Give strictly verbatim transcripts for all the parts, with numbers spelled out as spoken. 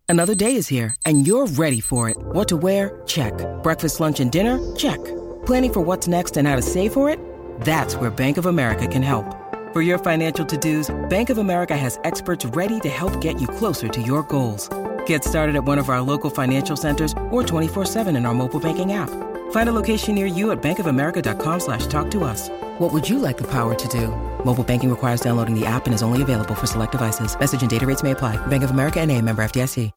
Another day is here, and you're ready for it. What to wear? Check. Breakfast, lunch, and dinner? Check. Planning for what's next and how to save for it? That's where Bank of America can help. For your financial to-dos, Bank of America has experts ready to help get you closer to your goals. Get started at one of our local financial centers or twenty-four seven in our mobile banking app. Find a location near you at bankofamerica.com slash talk to us. What would you like the power to do? Mobile banking requires downloading the app and is only available for select devices. Message and data rates may apply. Bank of America N A, member F D I C.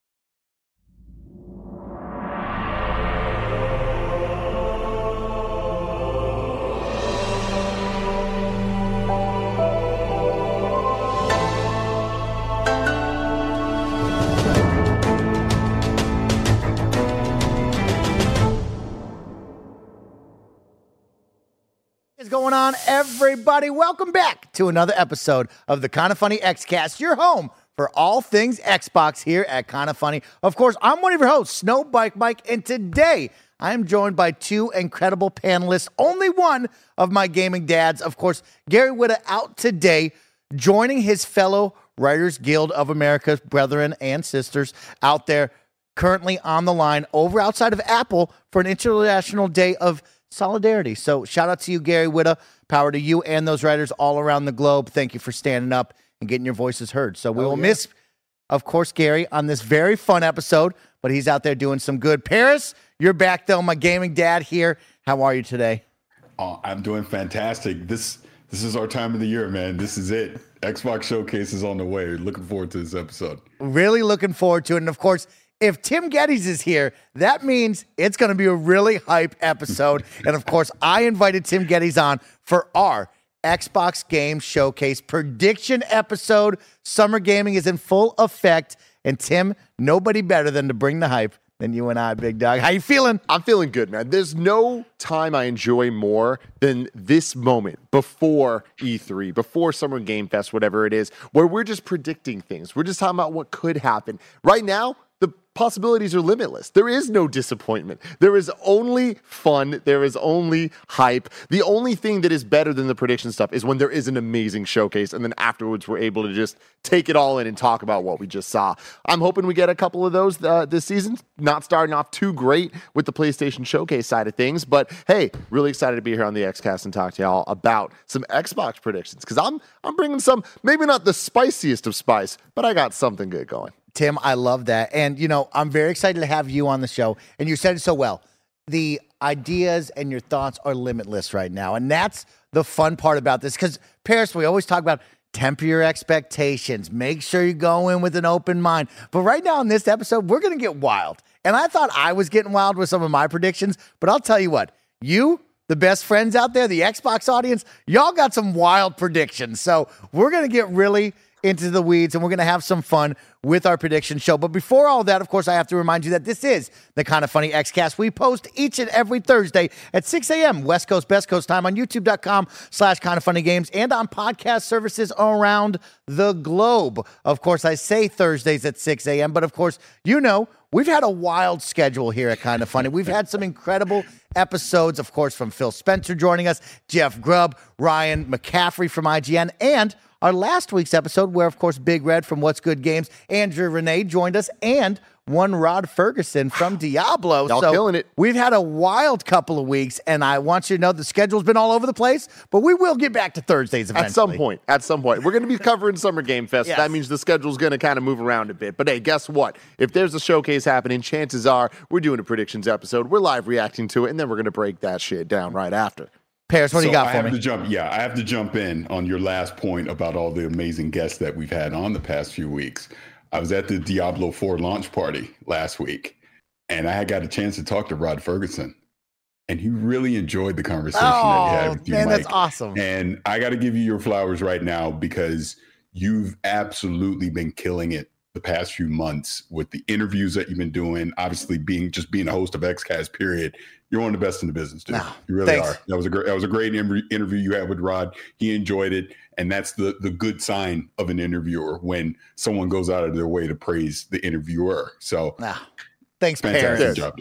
What's going on, everybody? Welcome back to another episode of the Kinda Funny X-Cast, your home for all things Xbox here at Kinda Funny. Of course, I'm one of your hosts, Snow Bike Mike, and today I am joined by two incredible panelists, only one of my gaming dads. Of course, Gary Whitta out today, joining his fellow Writers Guild of America's brethren and sisters out there, currently on the line over outside of Apple for an International Day of Solidarity. So shout out to you, Gary Whitta. Power to you and those writers all around the globe. Thank you for standing up and getting your voices heard. So we oh, will yeah. miss, of course, Gary on this very fun episode, but he's out there doing some good. Paris, you're back though, my gaming dad here. How are you today? Oh, I'm doing fantastic. This this is our time of the year, man. This is it. Xbox Showcase is on the way. Looking forward to this episode. Really looking forward to it. And of course, if Tim Gettys is here, that means it's going to be a really hype episode. And of course, I invited Tim Gettys on for our Xbox Game Showcase prediction episode. Summer gaming is in full effect. And Tim, nobody better than to bring the hype than you and I, big dog. How you feeling? I'm feeling good, man. There's no time I enjoy more than this moment before E three, before Summer Game Fest, whatever it is, where we're just predicting things. We're just talking about what could happen. Right now, the possibilities are limitless. There is no disappointment. There is only fun. There is only hype. The only thing that is better than the prediction stuff is when there is an amazing showcase, and then afterwards we're able to just take it all in and talk about what we just saw. I'm hoping we get a couple of those uh, this season. Not starting off too great with the PlayStation Showcase side of things, but hey, really excited to be here on the X-Cast and talk to y'all about some Xbox predictions, because I'm I'm bringing some, maybe not the spiciest of spice, but I got something good going. Tim, I love that. And, you know, I'm very excited to have you on the show. And you said it so well. The ideas and your thoughts are limitless right now. And that's the fun part about this. Because, Paris, we always talk about temper your expectations. Make sure you go in with an open mind. But right now in this episode, we're going to get wild. And I thought I was getting wild with some of my predictions. But I'll tell you what, you, the best friends out there, the Xbox audience, y'all got some wild predictions. So we're going to get really into the weeds, and we're going to have some fun with our prediction show. But before all that, of course, I have to remind you that this is the Kinda Funny X-Cast. We post each and every Thursday at six a.m. West Coast, Best Coast time on YouTube.com slash Kinda Funny Games and on podcast services around the globe. Of course, I say Thursdays at six a.m., but of course, you know, we've had a wild schedule here at Kinda Funny. We've had some incredible episodes, of course, from Phil Spencer joining us, Jeff Grubb, Ryan McCaffrey from I G N, and our last week's episode, where, of course, Big Red from What's Good Games, Andrew Renee joined us, and one Rod Ferguson from Diablo. Y'all so killing it. We've had a wild couple of weeks, and I want you to know the schedule's been all over the place, but we will get back to Thursdays eventually. At some point. At some point. We're going to be covering Summer Game Fest. Yes. That means the schedule's going to kind of move around a bit. But hey, guess what? If there's a showcase happening, chances are we're doing a predictions episode. We're live reacting to it, and then we're going to break that shit down right after. Paris, what so do you got I for have me? To jump, yeah, I have to jump in on your last point about all the amazing guests that we've had on the past few weeks. I was at the Diablo four launch party last week, and I got a chance to talk to Rod Ferguson, and he really enjoyed the conversation oh, that you had with you, man, Mike. that's awesome. And I got to give you your flowers right now, because you've absolutely been killing it the past few months with the interviews that you've been doing. Obviously, being just being a host of X-Cast, period. You're one of the best in the business, dude. No, you really thanks. are. That was a great, that was a great interview you had with Rod. He enjoyed it, and that's the the good sign of an interviewer, when someone goes out of their way to praise the interviewer. So, no, thanks, fantastic Paris. job, dude.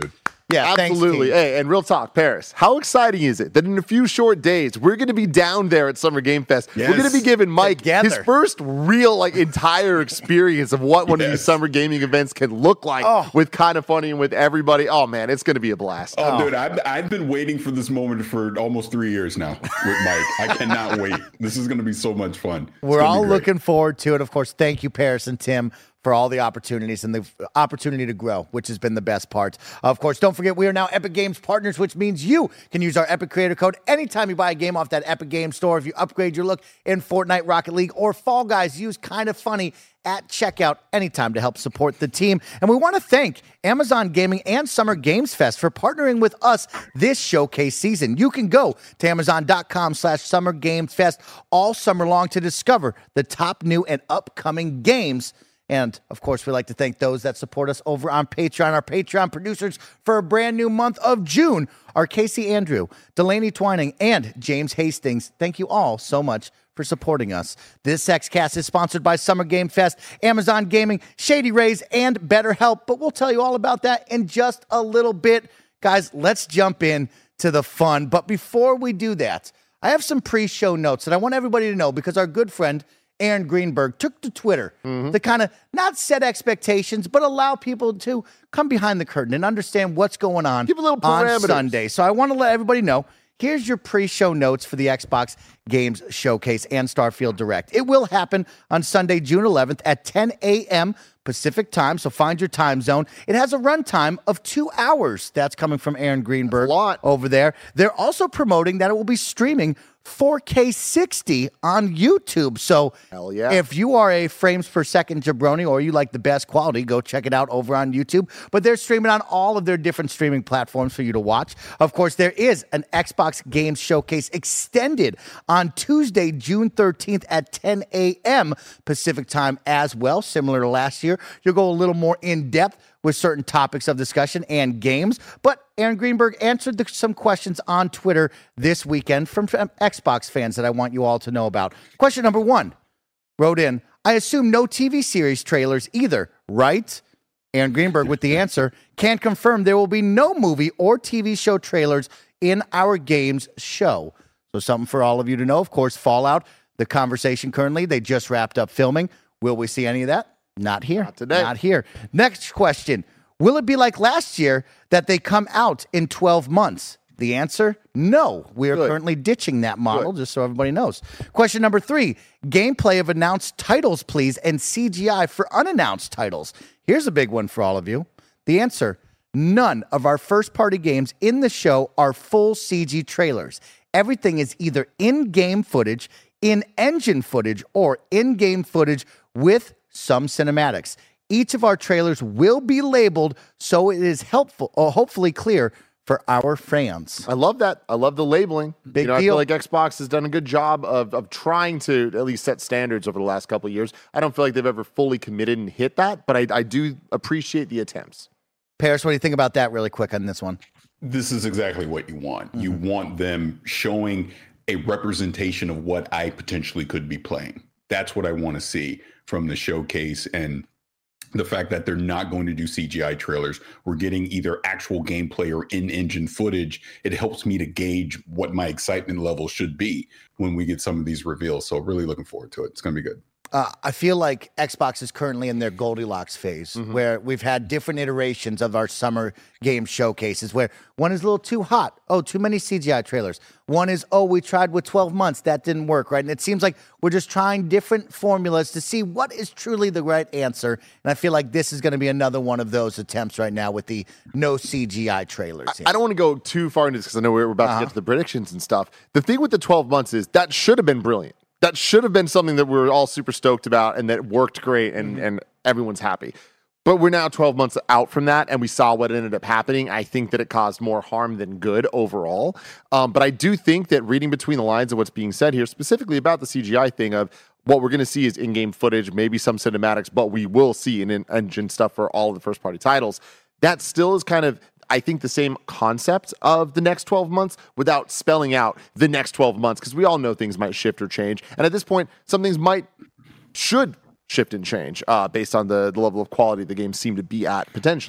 Yeah, absolutely. Thanks, hey, and real talk, Paris, how exciting is it that in a few short days, we're going to be down there at Summer Game Fest. Yes. We're going to be giving Mike Together. his first real, like, entire experience of what one Yes. of these summer gaming events can look like Oh. with Kind of Funny and with everybody. Oh, man, it's going to be a blast. Oh, dude, I've, I've been waiting for this moment for almost three years now with Mike. I cannot wait. This is going to be so much fun. It's We're gonna be all great. looking forward to it. Of course, thank you, Paris and Tim, for all the opportunities and the opportunity to grow, which has been the best part. Of course, don't forget, we are now Epic Games partners, which means you can use our Epic Creator Code anytime you buy a game off that Epic Games Store. If you upgrade your look in Fortnite, Rocket League, or Fall Guys, use Kind of Funny at checkout anytime to help support the team. And we want to thank Amazon Gaming and Summer Games Fest for partnering with us this showcase season. You can go to amazon.com slash Summer Games Fest all summer long to discover the top new and upcoming games. And, of course, we'd like to thank those that support us over on Patreon. Our Patreon producers for a brand new month of June are Casey Andrew, Delaney Twining, and James Hastings. Thank you all so much for supporting us. This X-Cast is sponsored by Summer Game Fest, Amazon Gaming, Shady Rays, and BetterHelp. But we'll tell you all about that in just a little bit. Guys, let's jump in to the fun. But before we do that, I have some pre-show notes that I want everybody to know because our good friend Aaron Greenberg took to Twitter mm-hmm. to kind of not set expectations, but allow people to come behind the curtain and understand what's going on Give a little on parameters. Sunday. So I want to let everybody know, here's your pre-show notes for the Xbox Games Showcase and Starfield Direct. It will happen on Sunday, June eleventh at ten a.m. Pacific time, so find your time zone. It has a runtime of two hours. That's coming from Aaron Greenberg That's a lot. over there. They're also promoting that it will be streaming four K sixty on YouTube. So Hell yeah. if you are a frames per second jabroni or you like the best quality, go check it out over on YouTube. But they're streaming on all of their different streaming platforms for you to watch. Of course, there is an Xbox Games Showcase extended on Tuesday, June thirteenth at ten a.m. Pacific time as well. Similar to last year, you'll go a little more in depth with certain topics of discussion and games. But Aaron Greenberg answered the, some questions on Twitter this weekend from, from Xbox fans that I want you all to know about. Question number one wrote in, I assume no T V series trailers either, right? Aaron Greenberg with the answer, can confirm there will be no movie or T V show trailers in our games show. So something for all of you to know. Of course, Fallout, the conversation currently, they just wrapped up filming. Will we see any of that? Not here. Not today. Not here. Next question. Will it be like last year that they come out in twelve months? The answer, no. We are Good. currently ditching that model, Good. just so everybody knows. Question number three. Gameplay of announced titles, please, and C G I for unannounced titles. Here's a big one for all of you. The answer, none of our first-party games in the show are full C G trailers. Everything is either in-game footage, in-engine footage, or in-game footage with some cinematics. Each of our trailers will be labeled so it is helpful or hopefully clear for our fans. I love that. I love the labeling. Big you know, deal. I feel like Xbox has done a good job of of trying to at least set standards over the last couple of years. I don't feel like they've ever fully committed and hit that, but I, I do appreciate the attempts. Paris, what do you think about that really quick on this one? This is exactly what you want. Mm-hmm. You want them showing a representation of what I potentially could be playing. That's what I want to see from the showcase, and the fact that they're not going to do C G I trailers. We're getting either actual gameplay or in-engine footage. It helps me to gauge what my excitement level should be when we get some of these reveals. So really looking forward to it. It's going to be good. Uh, I feel like Xbox is currently in their Goldilocks phase, mm-hmm. where we've had different iterations of our summer game showcases, where one is a little too hot. Oh, too many C G I trailers. One is, oh, we tried with twelve months. That didn't work, right? And it seems like we're just trying different formulas to see what is truly the right answer. And I feel like this is going to be another one of those attempts right now with the no C G I trailers. I, I don't want to go too far into this because I know we're about uh-huh. to get to the predictions and stuff. The thing with the twelve months is that should have been brilliant. That should have been something that we were all super stoked about and that worked great and, mm-hmm. and everyone's happy. But we're now twelve months out from that, and we saw what ended up happening. I think that it caused more harm than good overall. Um, but I do think that reading between the lines of what's being said here, specifically about the C G I thing of what we're going to see is in-game footage, maybe some cinematics, but we will see an in-engine stuff for all of the first-party titles. That still is kind of, I think, the same concept of the next twelve months without spelling out the next twelve months, because we all know things might shift or change. And at this point, some things might, should shift and change uh, based on the, the level of quality the games seem to be at potentially.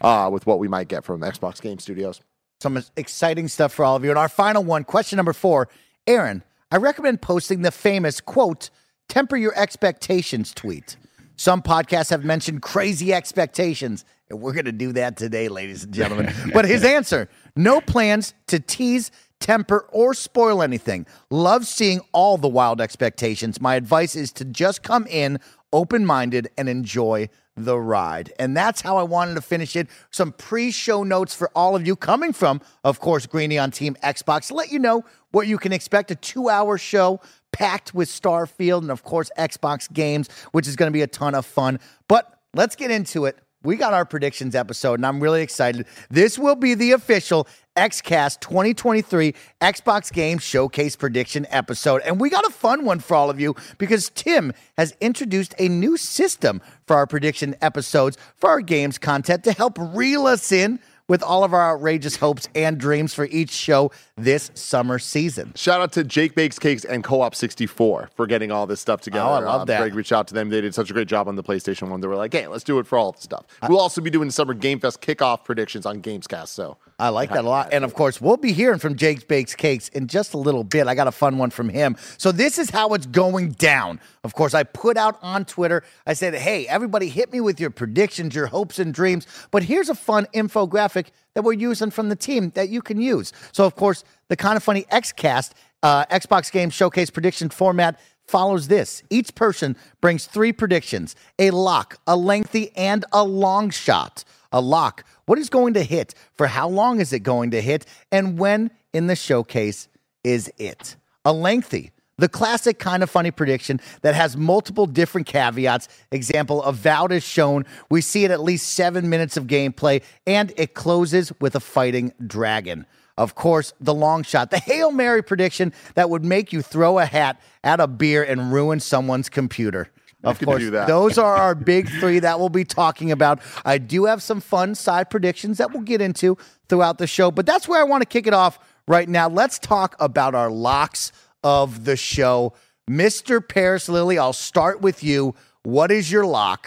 uh, with what we might get from Xbox Game Studios. Some exciting stuff for all of you. And our final one, question number four. Aaron, I recommend posting the famous, quote, temper your expectations tweet. Some podcasts have mentioned crazy expectations, and we're going to do that today, ladies and gentlemen. But his answer, no plans to tease, temper, or spoil anything. Love seeing all the wild expectations. My advice is to just come in open-minded and enjoy the ride. And that's how I wanted to finish it. Some pre-show notes for all of you coming from, of course, Greeny on Team Xbox to let you know what you can expect. A two-hour show packed with Starfield and, of course, Xbox games, which is going to be a ton of fun. But let's get into it. We got our predictions episode, and I'm really excited. This will be the official XCast twenty twenty-three Xbox Game Showcase prediction episode. And we got a fun one for all of you because Tim has introduced a new system for our prediction episodes for our games content to help reel us in with all of our outrageous hopes and dreams for each show this summer season. Shout out to Jake Bakes Cakes and Co-op sixty-four for getting all this stuff together. Oh, I love uh, that. Greg reached out to them. They did such a great job on the PlayStation one. They were like, hey, let's do it for all the stuff. We'll also be doing Summer Game Fest kickoff predictions on Gamescast. So I like that a lot. And of course, we'll be hearing from Jake Bakes Cakes in just a little bit. I got a fun one from him. So this is how it's going down. Of course, I put out on Twitter, I said, hey, everybody hit me with your predictions, your hopes and dreams. But here's a fun infographic that we're using from the team that you can use. So, of course, the Kind of Funny XCast uh, Xbox Game Showcase prediction format follows this. Each person brings three predictions, a lock, a lengthy, and a long shot. A lock, what is going to hit? For how long is it going to hit? And when in the showcase is it? A lengthy, the classic Kind of Funny prediction that has multiple different caveats. Example, Avowed is shown. We see it at least seven minutes of gameplay, and it closes with a fighting dragon. Of course, the long shot, the Hail Mary prediction that would make you throw a hat at a beer and ruin someone's computer. Of course, those are our big three that we'll be talking about. I do have some fun side predictions that we'll get into throughout the show, but that's where I want to kick it off right now. Let's talk about our locks of the show. Mister Paris Lilly, I'll start with you. What is your lock?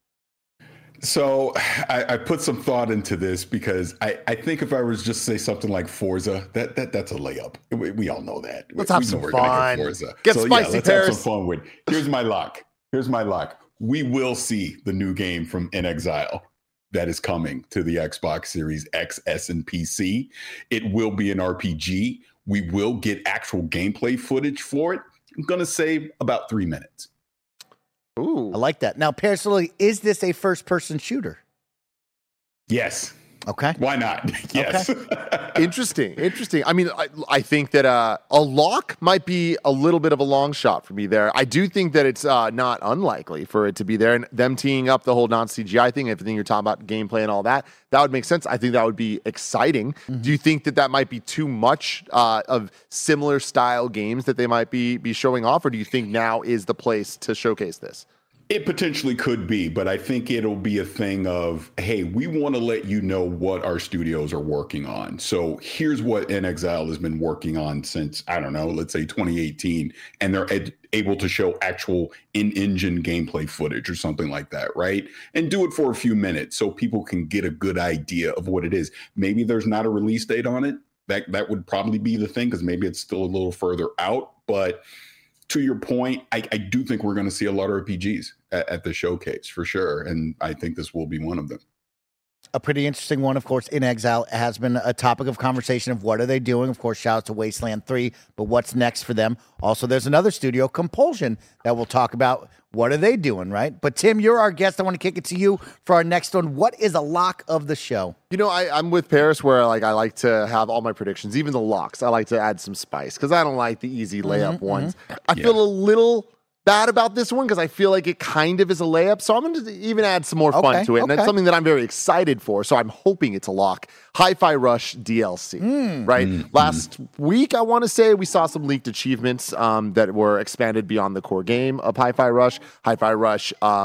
So I, I put some thought into this because I, I think if I was just to say something like Forza, that that that's a layup. We, we all know that. Let's we have know some we're fun. Gonna get Forza. Get so, spicy, yeah, let's Paris. have some fun with. Here's my lock. Here's my lock. We will see the new game from inXile that is coming to the Xbox Series X, S, and P C. It will be an R P G. We will get actual gameplay footage for it. I'm going to say about three minutes. Ooh. I like that. Now, Paris Lilly, is this a first-person shooter? Yes. Okay. Why not? Yes. Okay. Interesting. Interesting. I mean, I, I think that uh, a lock might be a little bit of a long shot for me there. I do think that it's uh, not unlikely for it to be there. And them teeing up the whole non-C G I thing, everything you're talking about, gameplay and all that, that would make sense. I think that would be exciting. Mm-hmm. Do you think that that might be too much uh, of similar style games that they might be be showing off? Or do you think now is the place to showcase this? It potentially could be, but I think it'll be a thing of, hey, we want to let you know what our studios are working on. So here's what inXile has been working on since, I don't know, let's say twenty eighteen, and they're ed- able to show actual in-engine gameplay footage or something like that, right? And do it for a few minutes so people can get a good idea of what it is. Maybe there's not a release date on it. That, that would probably be the thing because maybe it's still a little further out, but to your point, I, I do think we're going to see a lot of R P Gs at, at the showcase for sure. And I think this will be one of them. A pretty interesting one, of course, inXile has been a topic of conversation of what are they doing. Of course, shout out to Wasteland three, but what's next for them? Also, there's another studio, Compulsion, that we'll talk about. What are they doing, right? But Tim, you're our guest. I want to kick it to you for our next one. What is a lock of the show? You know, I, I'm with Paris where like I like to have all my predictions, even the locks. I like to add some spice because I don't like the easy layup mm-hmm, ones. Mm-hmm. I yeah. feel a little bad about this one because I feel like it kind of is a layup. So I'm going to even add some more fun okay, to it. And okay. that's something that I'm very excited for. So I'm hoping it's a lock. Hi-Fi Rush D L C, mm. right? Mm-hmm. Last week, I want to say we saw some leaked achievements um, that were expanded beyond the core game of Hi-Fi Rush. Hi-Fi Rush um,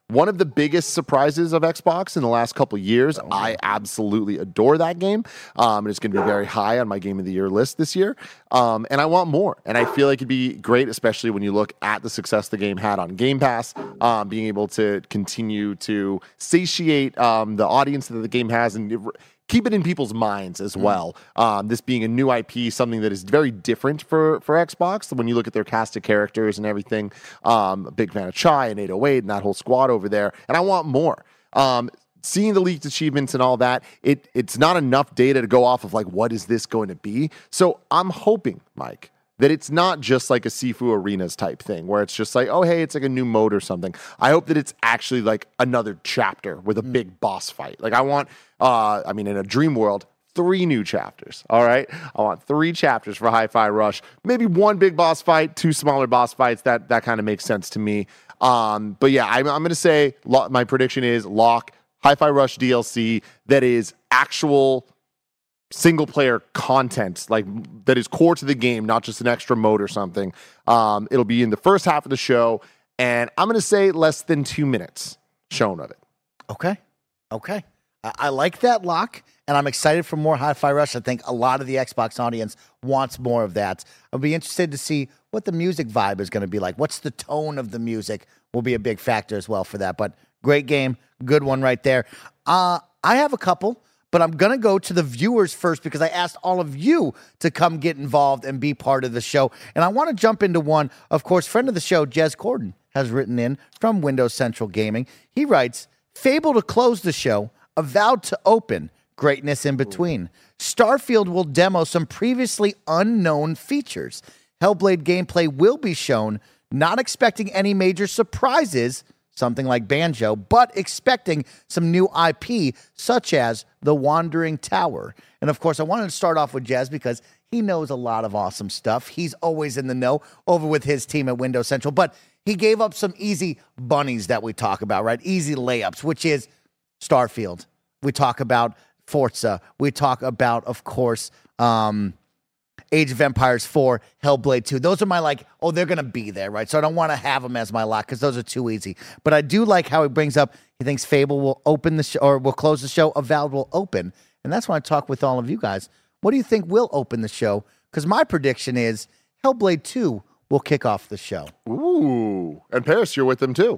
one of the biggest surprises of Xbox in the last couple of years. I absolutely adore that game. Um, and it's going to be very high on my Game of the Year list this year. Um, and I want more. And I feel like it'd be great, especially when you look at the success the game had on Game Pass, um, being able to continue to satiate um, the audience that the game has and keep it in people's minds as well. Um, this being a new I P, something that is very different for, for Xbox. When you look at their cast of characters and everything, um, a big fan of Chai and eight oh eight and that whole squad over there. And I want more. Um, seeing the leaked achievements and all that, it it's not enough data to go off of like, what is this going to be? So I'm hoping, Mike, that it's not just like a Sifu Arenas type thing where it's just like, oh, hey, it's like a new mode or something. I hope that it's actually like another chapter with a mm. big boss fight. Like I want, uh, I mean, in a dream world, three new chapters, all right? I want three chapters for Hi-Fi Rush. Maybe one big boss fight, two smaller boss fights. That that kind of makes sense to me. Um, but yeah, I'm, I'm going to say lo- my prediction is lock Hi-Fi Rush D L C that is actual single player content, like that is core to the game, not just an extra mode or something. Um, it'll be in the first half of the show, and I'm going to say less than two minutes shown of it. Okay. Okay. I, I like that lock, and I'm excited for more Hi-Fi Rush. I think a lot of the Xbox audience wants more of that. I'll be interested to see what the music vibe is going to be like. What's the tone of the music will be a big factor as well for that. But great game. Good one right there. Uh, I have a couple. But I'm going to go to the viewers first because I asked all of you to come get involved and be part of the show. And I want to jump into one. Of course, friend of the show, Jez Corden, has written in from Windows Central Gaming. He writes, Fable to close the show, Avowed to open, greatness in between. Starfield will demo some previously unknown features. Hellblade gameplay will be shown, not expecting any major surprises, something like Banjo, but expecting some new I P, such as The Wandering Tower. And of course, I wanted to start off with Jez because he knows a lot of awesome stuff. He's always in the know over with his team at Windows Central, but he gave up some easy bunnies that we talk about, right? Easy layups, which is Starfield. We talk about Forza. We talk about, of course, um, Age of Empires four, Hellblade two. Those are my like, oh, they're going to be there, right? So I don't want to have them as my lock because those are too easy. But I do like how he brings up, he thinks Fable will open the show or will close the show. Avowed will open. And that's why I talk with all of you guys. What do you think will open the show? Because my prediction is Hellblade two will kick off the show. Ooh. And Paris, you're with them too.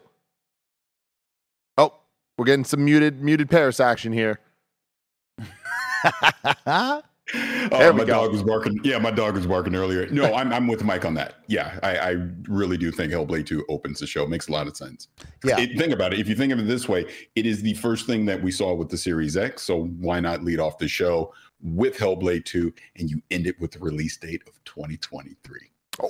Oh, we're getting some muted, muted Paris action here. Oh, my go. dog was barking. Yeah, my dog was barking earlier. No, I'm I'm with Mike on that. Yeah, I, I really do think Hellblade two opens the show. It makes a lot of sense. Yeah. It, think about it. If you think of it this way, it is the first thing that we saw with the Series X. So why not lead off the show with Hellblade two and you end it with the release date of twenty twenty-three?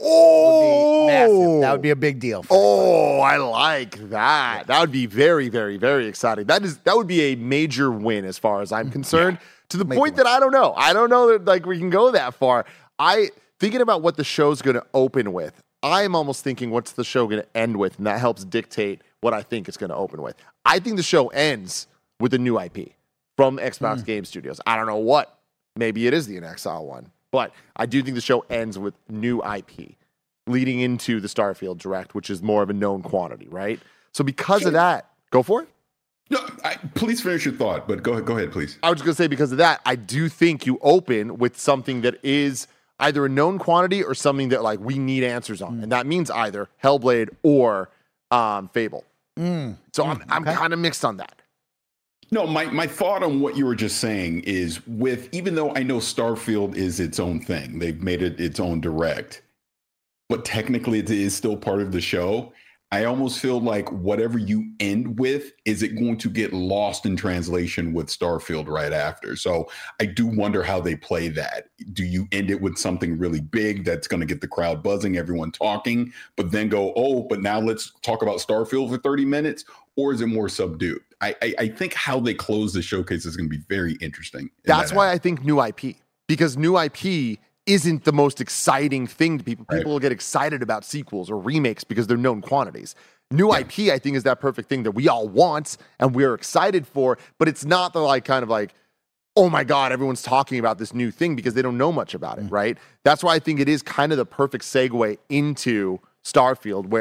Oh, that would be massive. That would be a big deal. Oh, I like that. That would be very, very, very exciting. That is that would be a major win as far as I'm concerned. Yeah. To the Make point that I don't know. I don't know that like we can go that far. I thinking about what the show's going to open with. I'm almost thinking what's the show going to end with, and that helps dictate what I think it's going to open with. I think the show ends with a new I P from Xbox mm. Game Studios. I don't know what. Maybe it is the N X L one, but I do think the show ends with new I P leading into the Starfield Direct, which is more of a known quantity, right? So because sure. of that, go for it. No, I, please finish your thought, but go ahead, go ahead, please. I was just going to say, because of that, I do think you open with something that is either a known quantity or something that, like, we need answers on. Mm. And that means either Hellblade or um, Fable. Mm. So mm. I'm, I'm okay. kind of mixed on that. No, my, my thought on what you were just saying is with, even though I know Starfield is its own thing, they've made it its own direct, but technically it is still part of the show. I almost feel like whatever you end with, is it going to get lost in translation with Starfield right after? So I do wonder how they play that. Do you end it with something really big that's going to get the crowd buzzing, everyone talking, but then go, oh, but now let's talk about Starfield for thirty minutes? Or is it more subdued? I, I, I think how they close the showcase is going to be very interesting. That's that why I think new I P, because new I P isn't the most exciting thing to people. People right. will get excited about sequels or remakes because they're known quantities. New yeah. I P, I think, is that perfect thing that we all want and we're excited for, but it's not the like kind of like, oh my God, everyone's talking about this new thing because they don't know much about it, mm. right? That's why I think it is kind of the perfect segue into Starfield, where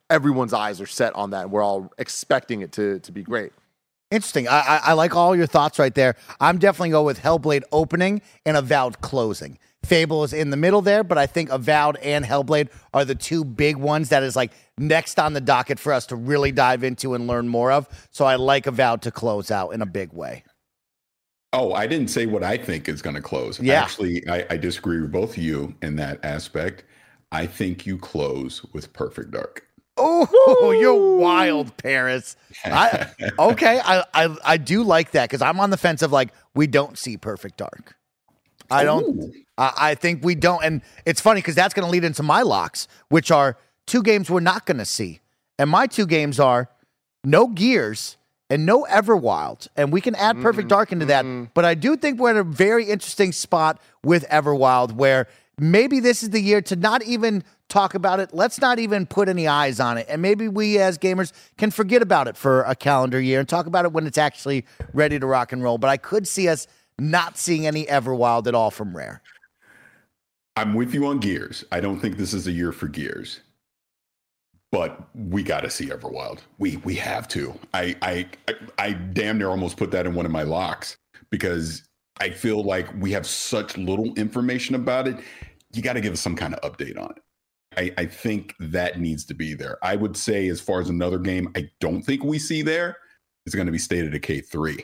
everyone's eyes are set on that. And we're all expecting it to, to be great. Interesting. I, I, I like all your thoughts right there. I'm definitely going with Hellblade opening and Avowed closing. Fable is in the middle there, but I think Avowed and Hellblade are the two big ones that is like next on the docket for us to really dive into and learn more of. So I like Avowed to close out in a big way. Oh, I didn't say what I think is going to close. Yeah. Actually, I, I disagree with both of you in that aspect. I think you close with Perfect Dark. Oh, you're wild, Paris. I, okay, I, I I do like that because I'm on the fence of like we don't see Perfect Dark. I don't. I, I think we don't, and it's funny because that's going to lead into my locks, which are two games we're not going to see, and my two games are no Gears and no Everwild, and we can add mm-hmm. Perfect Dark into that. Mm-hmm. But I do think we're in a very interesting spot with Everwild where maybe this is the year to not even talk about it. Let's not even put any eyes on it. And maybe we as gamers can forget about it for a calendar year and talk about it when it's actually ready to rock and roll. But I could see us not seeing any Everwild at all from Rare. I'm with you on Gears. I don't think this is a year for Gears. But we got to see Everwild. We we have to. I, I I I damn near almost put that in one of my locks because I feel like we have such little information about it. You got to give us some kind of update on it. I, I think that needs to be there. I would say as far as another game I don't think we see there is going to be State of Decay three.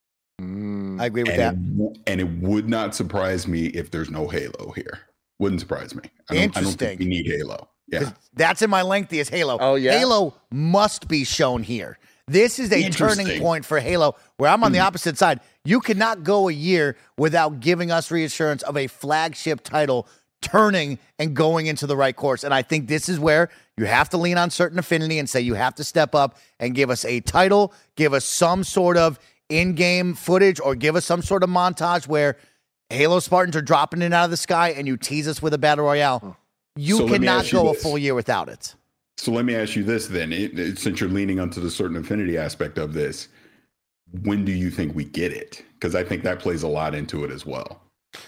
Mm, I agree with and that. It, and it would not surprise me if there's no Halo here. Wouldn't surprise me. I don't, Interesting. I don't think we need Halo. Yeah. That's in my lengthiest Halo. Oh, yeah? Halo must be shown here. This is a turning point for Halo where I'm on the opposite side. You cannot go a year without giving us reassurance of a flagship title turning and going into the right course. And I think this is where you have to lean on certain affinity and say you have to step up and give us a title, give us some sort of in-game footage, or give us some sort of montage where Halo Spartans are dropping it out of the sky and you tease us with a battle royale. You so cannot you go this. a full year without it. So let me ask you this then, it, it, since you're leaning onto the certain affinity aspect of this, when do you think we get it? Because I think that plays a lot into it as well.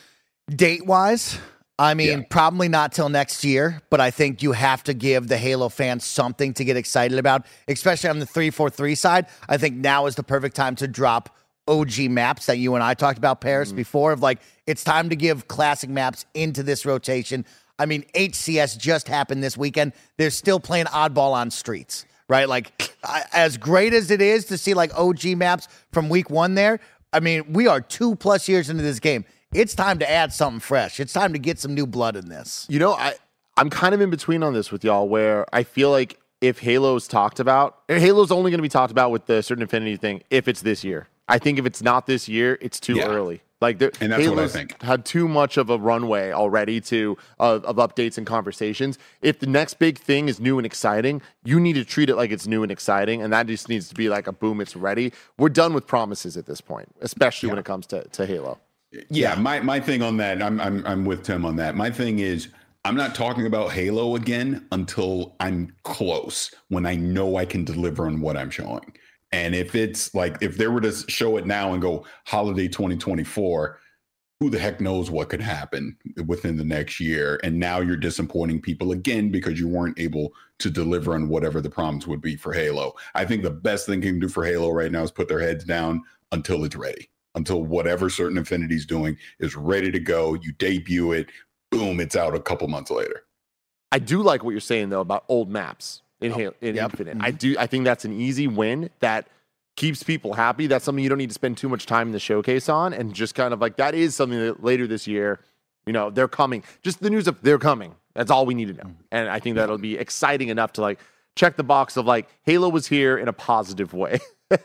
Date-wise, I mean, Yeah. probably not till next year, but I think you have to give the Halo fans something to get excited about, especially on the three forty-three side. I think now is the perfect time to drop O G maps that you and I talked about, Paris, mm-hmm. before, of like, it's time to give classic maps into this rotation. I mean, H C S just happened this weekend. They're still playing Oddball on Streets, right? Like, as great as it is to see, like, O G maps from week one there, I mean, we are two plus years into this game. It's time to add something fresh. It's time to get some new blood in this. You know, I, I'm kind of in between on this with y'all, where I feel like if Halo's talked about, Halo's only going to be talked about with the certain affinity thing if it's this year. I think if it's not this year, it's too Yeah. early. Like, there, And that's Halo's what I think. had too much of a runway already to uh, of updates and conversations. If the next big thing is new and exciting, you need to treat it like it's new and exciting, and that just needs to be like a boom, it's ready. We're done with promises at this point, especially Yeah. when it comes to, to Halo. Yeah, my my thing on that, I'm I'm I'm with Tim on that. My thing is I'm not talking about Halo again until I'm close, when I know I can deliver on what I'm showing. And if it's like, if they were to show it now and go holiday twenty twenty-four, who the heck knows what could happen within the next year. And now you're disappointing people again because you weren't able to deliver on whatever the promise would be for Halo. I think the best thing you can do for Halo right now is put their heads down until it's ready, until whatever certain Infinity's doing is ready to go. You debut it, boom, it's out a couple months later. I do like what you're saying, though, about old maps in, Halo, in Yep. Infinite. Mm-hmm. I do. I think that's an easy win that keeps people happy. That's something you don't need to spend too much time in the showcase on, and just kind of like, that is something that later this year, you know, they're coming. Just the news of they're coming. That's all we need to know. And I think that'll be exciting enough to like check the box of like, Halo was here in a positive way.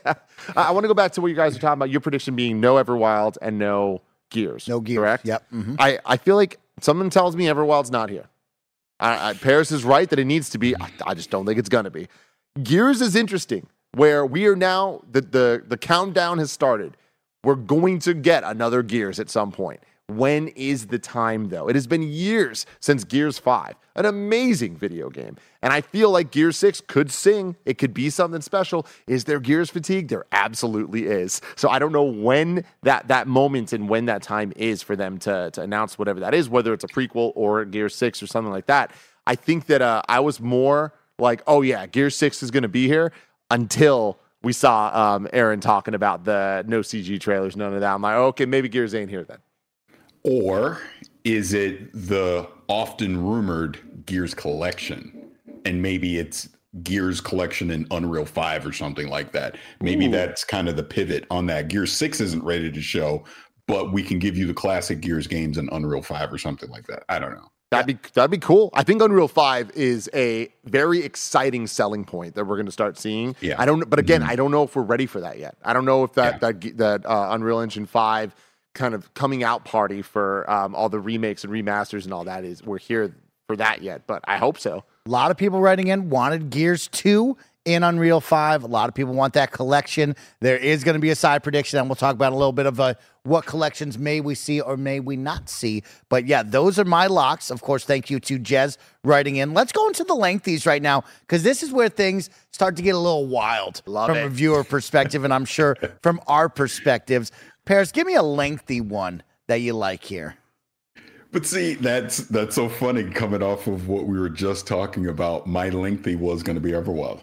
I want to go back to what you guys are talking about. Your prediction being no Everwild and no Gears. No Gears. Correct? Yep. Mm-hmm. I, I feel like someone tells me Everwild's not here. I, I, Paris is right that it needs to be. I, I just don't think it's going to be. Gears is interesting, where we are now, the, the, the countdown has started. We're going to get another Gears at some point. When is the time, though? It has been years since Gears five, an amazing video game. And I feel like Gears six could sing. It could be something special. Is there Gears fatigue? There absolutely is. So I don't know when that, that moment and when that time is for them to, to announce whatever that is, whether it's a prequel or Gears six or something like that. I think that uh, I was more like, oh yeah, Gear six is going to be here until we saw um, Aaron talking about the no C G trailers, none of that. I'm like, okay, maybe Gears ain't here then. Or is it the often rumored Gears collection? And maybe it's Gears collection in Unreal five or something like that. Maybe Ooh. That's kind of the pivot on that. Gears six isn't ready to show, but we can give you the classic Gears games in Unreal five or something like that. I don't know. That'd be that'd be cool. I think Unreal five is a very exciting selling point that we're going to start seeing. Yeah. I don't, but again, mm-hmm. I don't know if we're ready for that yet. I don't know if that yeah. that that uh, Unreal Engine five kind of coming out party for um, all the remakes and remasters and all that is we're here for that yet, but I hope so. A lot of people writing in wanted Gears two in Unreal five. A lot of people want that collection. There is going to be a side prediction, and we'll talk about a little bit of uh, what collections may we see or may we not see. But yeah, those are my locks. Of course, thank you to Jez writing in. Let's go into the lengthies right now, because this is where things start to get a little wild Love from it. a viewer perspective, and I'm sure from our perspectives. Paris, give me a lengthy one that you like here. But see, that's that's so funny coming off of what we were just talking about. My lengthy was going to be Everwild.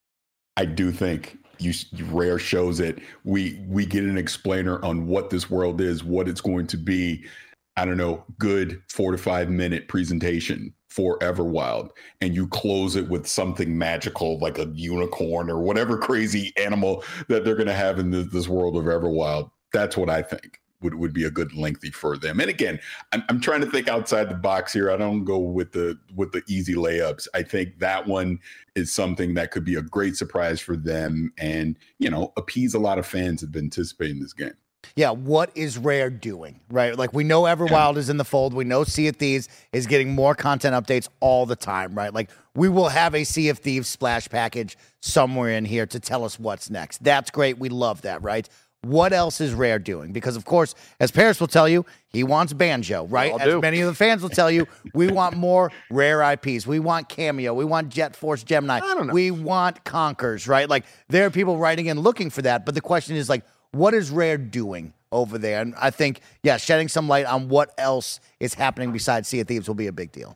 I do think you Rare shows it. We we get an explainer on what this world is, what it's going to be. I don't know, good four to five minute presentation for Everwild, and you close it with something magical like a unicorn or whatever crazy animal that they're going to have in this, this world of Everwild. That's what I think would, would be a good lengthy for them. And again, I'm, I'm trying to think outside the box here. I don't go with the with the easy layups. I think that one is something that could be a great surprise for them and, you know, appease a lot of fans that have been anticipating this game. Yeah, what is Rare doing, right? Like, we know Everwild yeah. is in the fold. We know Sea of Thieves is getting more content updates all the time, right? Like, we will have a Sea of Thieves splash package somewhere in here to tell us what's next. That's great. We love that, right? What else is Rare doing? Because, of course, as Paris will tell you, he wants Banjo, right? As many of the fans will tell you, we want more Rare I Ps. We want Cameo. We want Jet Force Gemini. I don't know. We want Conkers, right? Like, there are people writing in looking for that. But the question is, like, what is Rare doing over there? And I think, yeah, shedding some light on what else is happening besides Sea of Thieves will be a big deal.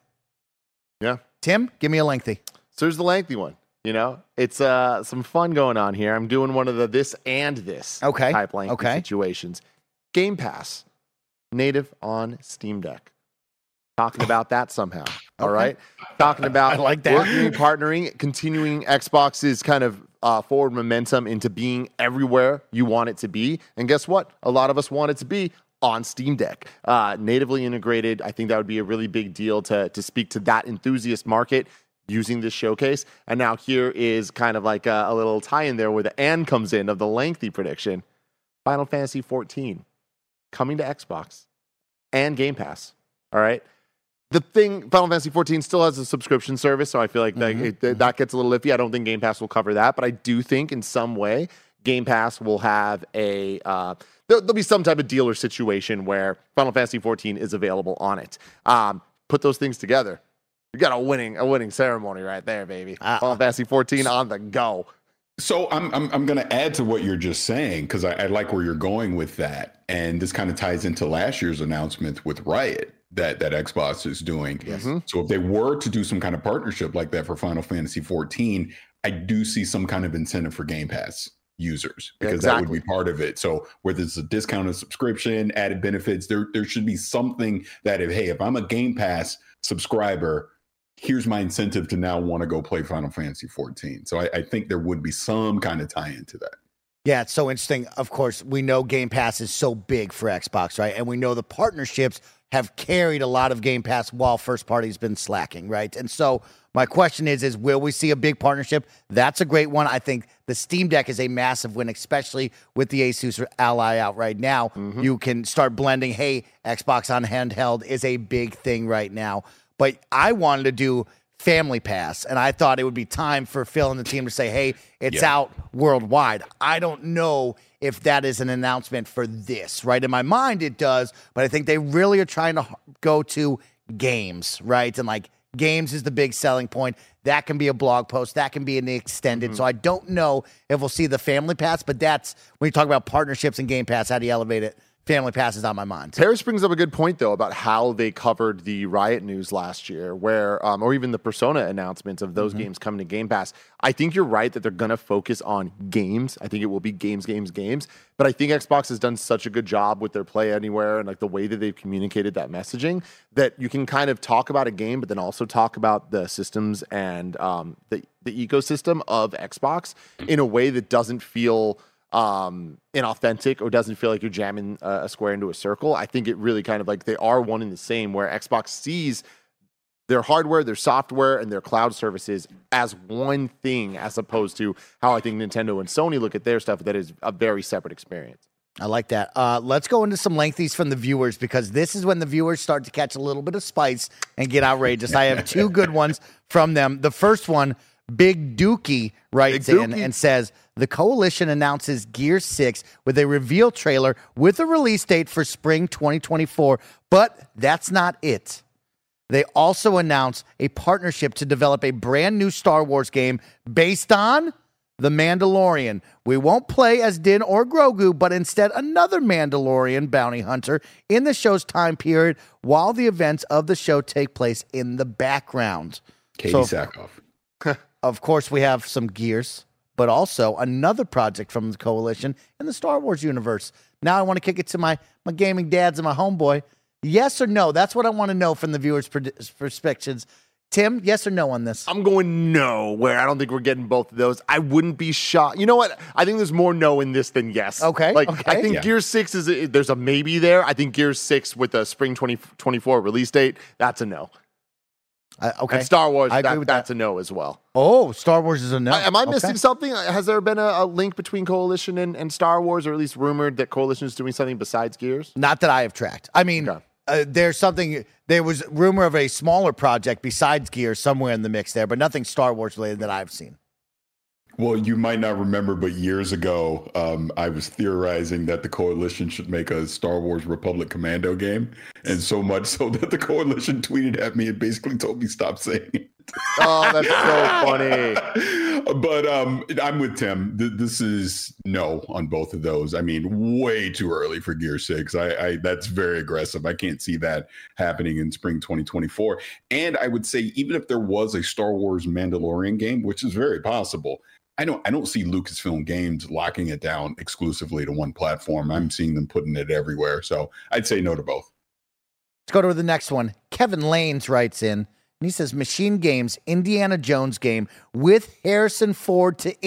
Yeah. Tim, give me a lengthy. So here's the lengthy one. You know, it's uh, some fun going on here. I'm doing one of the this and this okay. type lengthy okay. situations. Game Pass, native on Steam Deck. Talking about that somehow. All okay. right. Talking about I like that. working, partnering, continuing Xbox's kind of uh, forward momentum into being everywhere you want it to be. And guess what? A lot of us want it to be on Steam Deck. Uh, natively integrated. I think that would be a really big deal to, to speak to that enthusiast market using this showcase. And now here is kind of like a, a little tie in there where the and comes in of the lengthy prediction. Final Fantasy fourteen coming to Xbox and Game Pass. All right. The thing, Final Fantasy fourteen still has a subscription service, so I feel like mm-hmm. that, it, that gets a little iffy. I don't think Game Pass will cover that, but I do think in some way Game Pass will have a uh, there, there'll be some type of deal or situation where Final Fantasy fourteen is available on it. Um, put those things together. You got a winning a winning ceremony right there, baby. Uh, Final Fantasy fourteen on the go. So I'm I'm I'm going to add to what you're just saying because I, I like where you're going with that, and this kind of ties into last year's announcement with Riot that that Xbox is doing. Yes. Mm-hmm. So if they were to do some kind of partnership like that for Final Fantasy fourteen, I do see some kind of incentive for Game Pass users because exactly. that would be part of it. So whether it's a discounted subscription, added benefits, there there should be something that if hey, if I'm a Game Pass subscriber, here's my incentive to now want to go play Final Fantasy fourteen. So I, I think there would be some kind of tie into that. Yeah, it's so interesting. Of course, we know Game Pass is so big for Xbox, right? And we know the partnerships have carried a lot of Game Pass while first party's been slacking, right? And so my question is, is will we see a big partnership? That's a great one. I think the Steam Deck is a massive win, especially with the Asus Ally out right now. Mm-hmm. You can start blending, hey, Xbox on handheld is a big thing right now. But I wanted to do Family Pass, and I thought it would be time for Phil and the team to say, hey, it's yeah. out worldwide. I don't know if that is an announcement for this, right? In my mind, it does, but I think they really are trying to go to games, right? And like games is the big selling point. That can be a blog post. That can be an extended. Mm-hmm. So I don't know if we'll see the Family Pass, but that's when you talk about partnerships and Game Pass, how do you elevate it? family passes on my mind. Paris brings up a good point, though, about how they covered the Riot news last year, where, um, or even the Persona announcements of those mm-hmm. games coming to Game Pass. I think you're right that they're going to focus on games. I think it will be games, games, games. But I think Xbox has done such a good job with their Play Anywhere and like the way that they've communicated that messaging that you can kind of talk about a game, but then also talk about the systems and um, the the ecosystem of Xbox in a way that doesn't feel um, inauthentic or doesn't feel like you're jamming a, a square into a circle. I think it really kind of like they are one and the same, where Xbox sees their hardware, their software, and their cloud services as one thing, as opposed to how I think Nintendo and Sony look at their stuff, that is a very separate experience. I like that. Uh, let's go into some lengthies from the viewers, because this is when the viewers start to catch a little bit of spice and get outrageous. I have two good ones from them. The first one, Big Dookie writes Big Dookie. in and says, the Coalition announces Gear six with a reveal trailer with a release date for spring twenty twenty-four, but that's not it. They also announce a partnership to develop a brand new Star Wars game based on The Mandalorian. We won't play as Din or Grogu, but instead another Mandalorian bounty hunter in the show's time period, while the events of the show take place in the background. Katie so, Sackhoff. Of course, we have some Gears, but also another project from the Coalition in the Star Wars universe. Now I want to kick it to my, my gaming dads and my homeboy. Yes or no? That's what I want to know from the viewers' perspectives. Tim, yes or no on this? I'm going no, where I don't think we're getting both of those. I wouldn't be shocked. You know what? I think there's more no in this than yes. Okay. Like, okay. I think yeah. Gear six is, a, there's a maybe there. I think Gear six with a spring twenty twenty-four release date, that's a no. Uh, okay. And Star Wars, I agree that, with that's that. a no as well. Oh, Star Wars is a no. I, am I okay. missing something? Has there been a, a link between Coalition and, and Star Wars, or at least rumored that Coalition is doing something besides Gears? Not that I have tracked. I mean, okay. uh, there's something, there was rumor of a smaller project besides Gears somewhere in the mix there, but nothing Star Wars related that I've seen. Well, you might not remember, but years ago, um, I was theorizing that the Coalition should make a Star Wars Republic Commando game. And so much so that the Coalition tweeted at me and basically told me stop saying it. Oh, that's so funny. But um, I'm with Tim. Th- this is no on both of those. I mean, way too early for Gear six. I, I that's very aggressive. I can't see that happening in spring twenty twenty-four. And I would say, even if there was a Star Wars Mandalorian game, which is very possible, I don't I don't see Lucasfilm Games locking it down exclusively to one platform. I'm seeing them putting it everywhere. So I'd say no to both. Let's go to the next one. Kevin Lanes writes in, and he says, Machine Games, Indiana Jones game with Harrison Ford to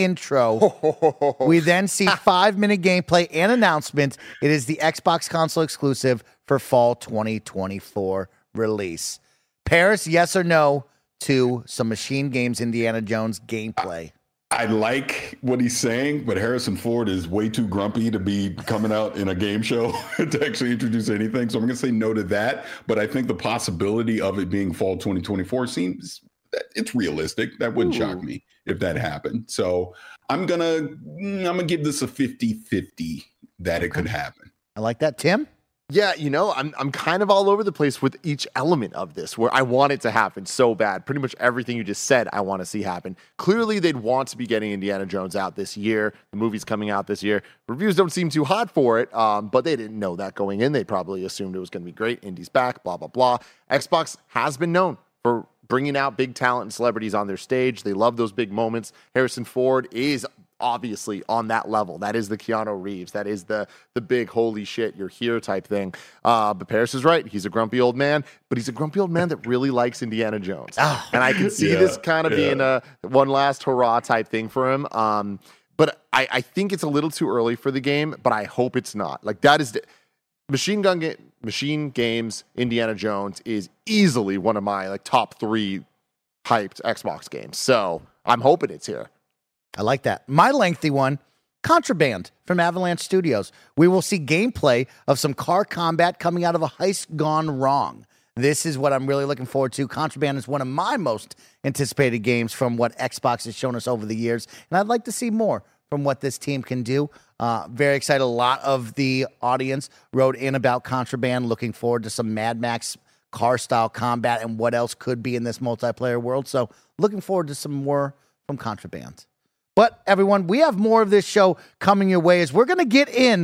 intro. We then see five-minute gameplay and announcement. It is the Xbox console exclusive for fall twenty twenty-four release. Paris, yes or no to some Machine Games, Indiana Jones gameplay? I like what he's saying, but Harrison Ford is way too grumpy to be coming out in a game show to actually introduce anything. So I'm going to say no to that. But I think the possibility of it being fall twenty twenty-four seems, it's realistic. That wouldn't Ooh. shock me if that happened. So I'm going to, I'm going to give this a fifty-fifty that it could happen. I like that. Tim? Yeah, you know, I'm I'm kind of all over the place with each element of this, where I want it to happen so bad. Pretty much everything you just said, I want to see happen. Clearly, they'd want to be getting Indiana Jones out this year. The movie's coming out this year. Reviews don't seem too hot for it, um, but they didn't know that going in. They probably assumed it was going to be great. Indy's back, blah, blah, blah. Xbox has been known for bringing out big talent and celebrities on their stage. They love those big moments. Harrison Ford is obviously on that level. That is the Keanu Reeves. That is the the big holy shit, you're here type thing. Uh, but Paris is right. He's a grumpy old man, but he's a grumpy old man that really likes Indiana Jones. Oh, and I can see yeah, this kind of yeah. being a one last hurrah type thing for him. Um, but I, I think it's a little too early for the game, but I hope it's not. Like that is the, Machine Gun Ga- Machine Games Indiana Jones is easily one of my like top three hyped Xbox games. So I'm hoping it's here. I like that. My lengthy one, Contraband from Avalanche Studios. We will see gameplay of some car combat coming out of a heist gone wrong. This is what I'm really looking forward to. Contraband is one of my most anticipated games from what Xbox has shown us over the years, and I'd like to see more from what this team can do. Uh, very excited. A lot of the audience wrote in about Contraband, looking forward to some Mad Max car-style combat and what else could be in this multiplayer world. So looking forward to some more from Contraband. But everyone, we have more of this show coming your way as we're going to get in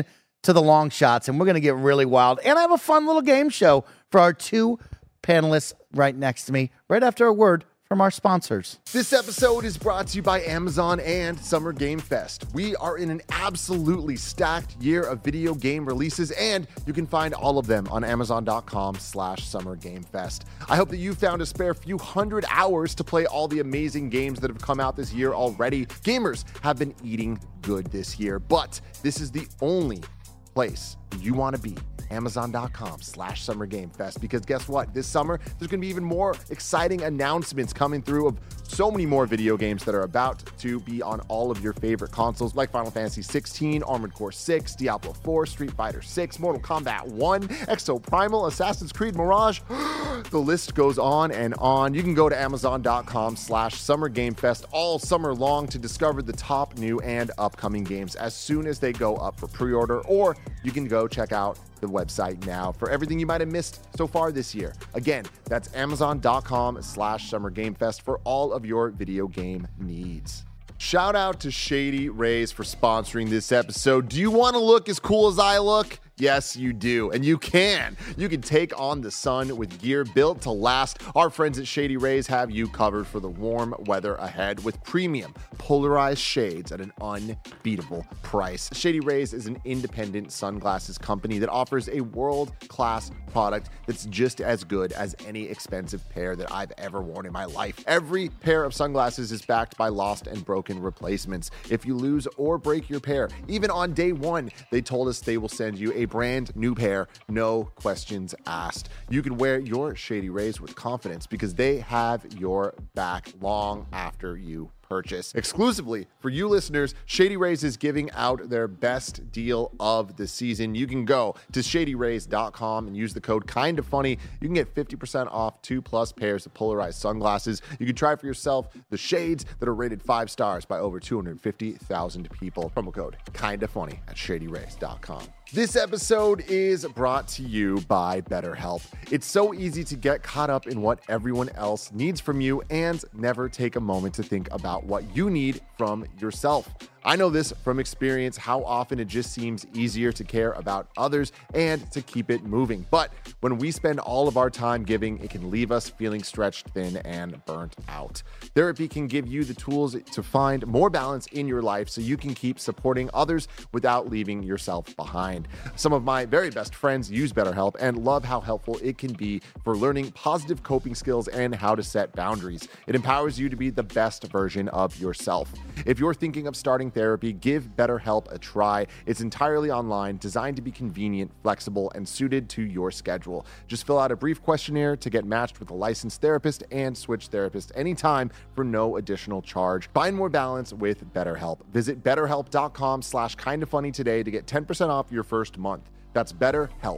to the long shots, and we're going to get really wild. And I have a fun little game show for our two panelists right next to me, right after a word from our sponsors. This episode is brought to you by Amazon and Summer Game Fest. We are in an absolutely stacked year of video game releases, and you can find all of them on amazon.com slash Summer Game Fest. I hope that you found a spare few hundred hours to play all the amazing games that have come out this year already. Gamers have been eating good this year, but this is the only place you want to be. Amazon.com slash Summer Game Fest. Because guess what? This summer, there's going to be even more exciting announcements coming through of so many more video games that are about to be on all of your favorite consoles, like Final Fantasy sixteen, Armored Core six, Diablo four, Street Fighter six, Mortal Kombat one, Exoprimal, Assassin's Creed Mirage. The list goes on and on. You can go to Amazon.com slash Summer Game Fest all summer long to discover the top new and upcoming games as soon as they go up for pre-order, or you can go check out the website now for everything you might have missed so far this year. Again, that's Amazon.com slash Summer Game Fest for all of your video game needs. Shout out to Shady Rays for sponsoring this episode. Do you want to look as cool as I look? Yes, you do. And you can. You can take on the sun with gear built to last. Our friends at Shady Rays have you covered for the warm weather ahead with premium polarized shades at an unbeatable price. Shady Rays is an independent sunglasses company that offers a world-class product that's just as good as any expensive pair that I've ever worn in my life. Every pair of sunglasses is backed by lost and broken replacements. If you lose or break your pair, even on day one, they told us they will send you a brand new pair, no questions asked. You can wear your Shady Rays with confidence because they have your back long after you purchase. Exclusively for you listeners, Shady Rays is giving out their best deal of the season. You can go to shady rays dot com and use the code Kinda Funny. You can get fifty percent off two plus pairs of polarized sunglasses. You can try for yourself the shades that are rated five stars by over two hundred fifty thousand people. Promo code Kinda Funny at shady rays dot com. This episode is brought to you by BetterHelp. It's so easy to get caught up in what everyone else needs from you and never take a moment to think about what you need from yourself. I know this from experience, how often it just seems easier to care about others and to keep it moving. But when we spend all of our time giving, it can leave us feeling stretched thin and burnt out. Therapy can give you the tools to find more balance in your life so you can keep supporting others without leaving yourself behind. Some of my very best friends use BetterHelp and love how helpful it can be for learning positive coping skills and how to set boundaries. It empowers you to be the best version of yourself. If you're thinking of starting therapy, give BetterHelp a try. It's entirely online, designed to be convenient, flexible, and suited to your schedule. Just fill out a brief questionnaire to get matched with a licensed therapist and switch therapists anytime for no additional charge. Find more balance with BetterHelp. Visit betterhelp.com slash kinda funny today to get ten percent off your first month. That's BetterHelp,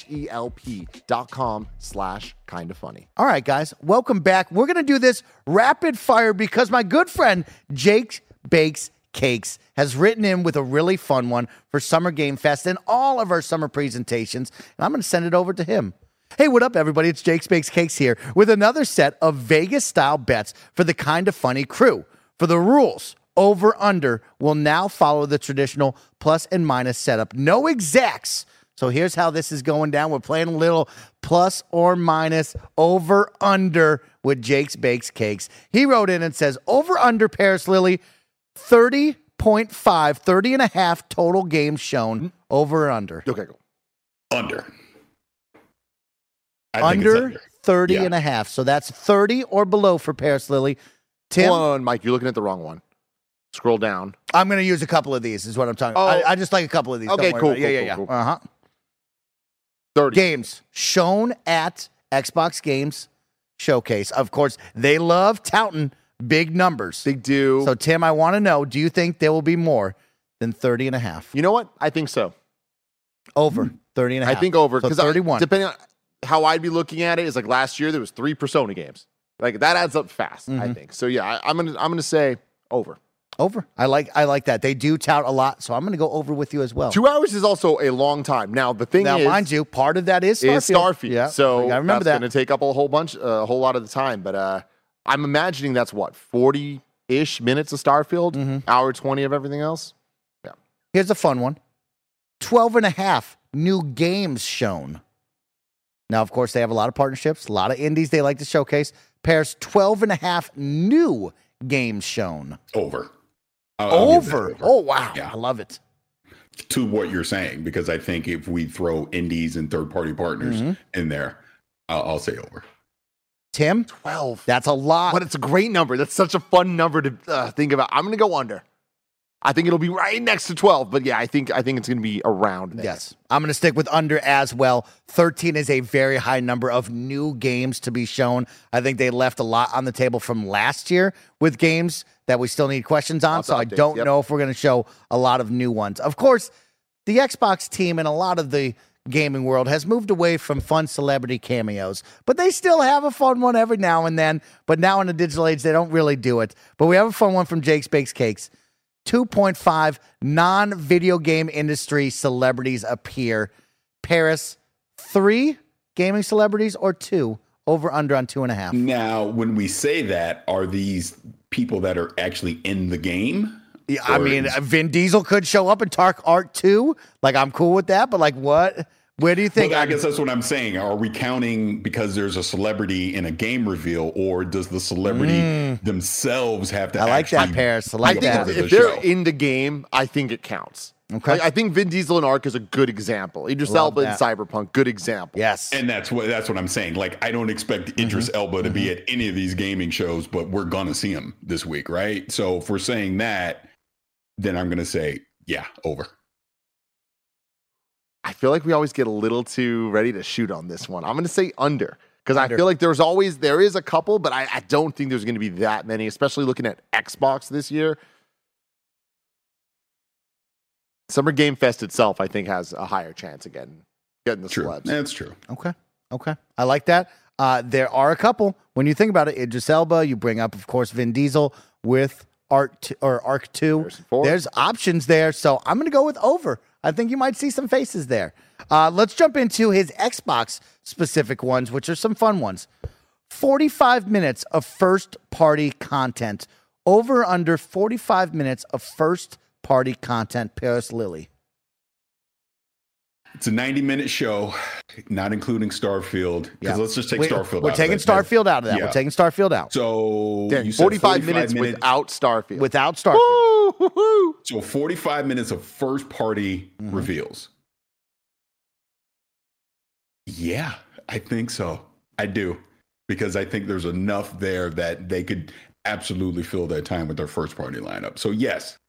H-E-L-P dot com slash kinda funny. All right, guys, welcome back. We're going to do this rapid fire because my good friend Jake Bakes Cakes has written in with a really fun one for Summer Game Fest and all of our summer presentations, and I'm going to send it over to him. Hey, what up, everybody? It's Jake Bakes Cakes here with another set of Vegas-style bets for the Kinda Funny crew. For the rules, over-under will now follow the traditional plus and minus setup. No exacts. So here's how this is going down. We're playing a little plus or minus over-under with Jake's Bakes Cakes. He wrote in and says, over-under Paris Lily, thirty point five, thirty and a half total games shown. Over or under? Okay, go. Under. I Under, think it's under. thirty Yeah. and a half. So that's thirty or below for Paris Lily. Tim? Hold on, Mike, you're looking at the wrong one. Scroll down. I'm going to use a couple of these is what I'm talking about. Oh. I, I just like a couple of these. Okay, Don't worry cool, about it. Yeah, cool, yeah, cool, yeah. cool. Uh-huh. thirty. Games shown at Xbox Games Showcase. Of course, they love touting big numbers. They do. So, Tim, I want to know, do you think there will be more than thirty and a half? You know what? I think so. Over thirty and a I half. think over. So Because thirty-one. depending on how I'd be looking at it, is like last year there was three Persona games. Like that adds up fast, I Mhm. think. So yeah, I, I'm gonna I'm gonna say over. Over. I like I like that. They do tout a lot, so I'm going to go over with you as well. Two hours is also a long time. Now the thing Now, is, mind you, part of that is Starfield. is Starfield. Yeah, So I remember that's that. going to take up a whole bunch, a whole lot of the time. But uh, I'm imagining that's what forty-ish minutes of Starfield, Mhm. hour twenty of everything else. Here's a fun one. twelve and a half new games shown. Now, of course, they have a lot of partnerships, a lot of indies they like to showcase. Paris, twelve and a half new games shown. Over. I'll, I'll over. over. Oh, wow. Yeah. I love it. To what you're saying, because I think if we throw indies and third-party partners mm-hmm. in there, I'll, I'll say over. Tim? twelve. That's a lot. But it's a great number. That's such a fun number to uh, think about. I'm going to go under. I think it'll be right next to twelve, but yeah, I think I think it's going to be around there. Yes. I'm going to stick with under as well. thirteen is a very high number of new games to be shown. I think they left a lot on the table from last year with games that we still need questions on, Lots so I updates, don't yep. know if we're going to show a lot of new ones. Of course, the Xbox team and a lot of the gaming world has moved away from fun celebrity cameos, but they still have a fun one every now and then. But now in the digital age, they don't really do it. But we have a fun one from Jake's Bakes Cakes. two point five non-video game industry celebrities appear. Paris, three gaming celebrities or two? Over, under on two and a half. Now, when we say that, are these people that are actually in the game? Yeah, I Or mean, is- Vin Diesel could show up in Tark Art two. Like, I'm cool with that, but like, what? Where do you think? Well, I guess that's what I'm saying. Are we counting because there's a celebrity in a game reveal, or does the celebrity themselves have to I like that, actually Paris. I be like I a think that. part of if the they're show? in the game, I think it counts. Okay. Like, I think Vin Diesel and Ark is a good example. Idris Love Elba and that. Cyberpunk, good example. Yes. And that's what that's what I'm saying. Like, I don't expect Idris Elba to be at any of these gaming shows, but we're gonna see him this week, right? So if we're saying that, then I'm gonna say, yeah, over. I feel like we always get a little too ready to shoot on this one. I'm going to say under because I Under. feel like there's always, there is a couple, but I, I don't think there's going to be that many, especially looking at Xbox this year. Summer Game Fest itself, I think, has a higher chance again getting the True. celebs. That's true. Okay. Okay. I like that. Uh, there are a couple. When you think about it, Idris Elba, you bring up, of course, Vin Diesel with Art t- or Arc two. Harrison Ford. There's options there. So I'm going to go with over. I think you might see some faces there. Uh, let's jump into his Xbox specific ones, which are some fun ones. forty-five minutes of first party content. Over under forty-five minutes of first party content. Paris Lily. It's a ninety minute show, not including Starfield. Because Yeah. let's just take We- Starfield We're out taking of that. Starfield out of that. Yeah. We're taking Starfield out. So Dan, you said forty-five, minutes, without Starfield. Without Starfield. Woo-hoo-hoo. So forty-five minutes of first party Mm-hmm. reveals. Yeah, I think so. I do. Because I think there's enough there that they could absolutely fill that time with their first party lineup. So yes.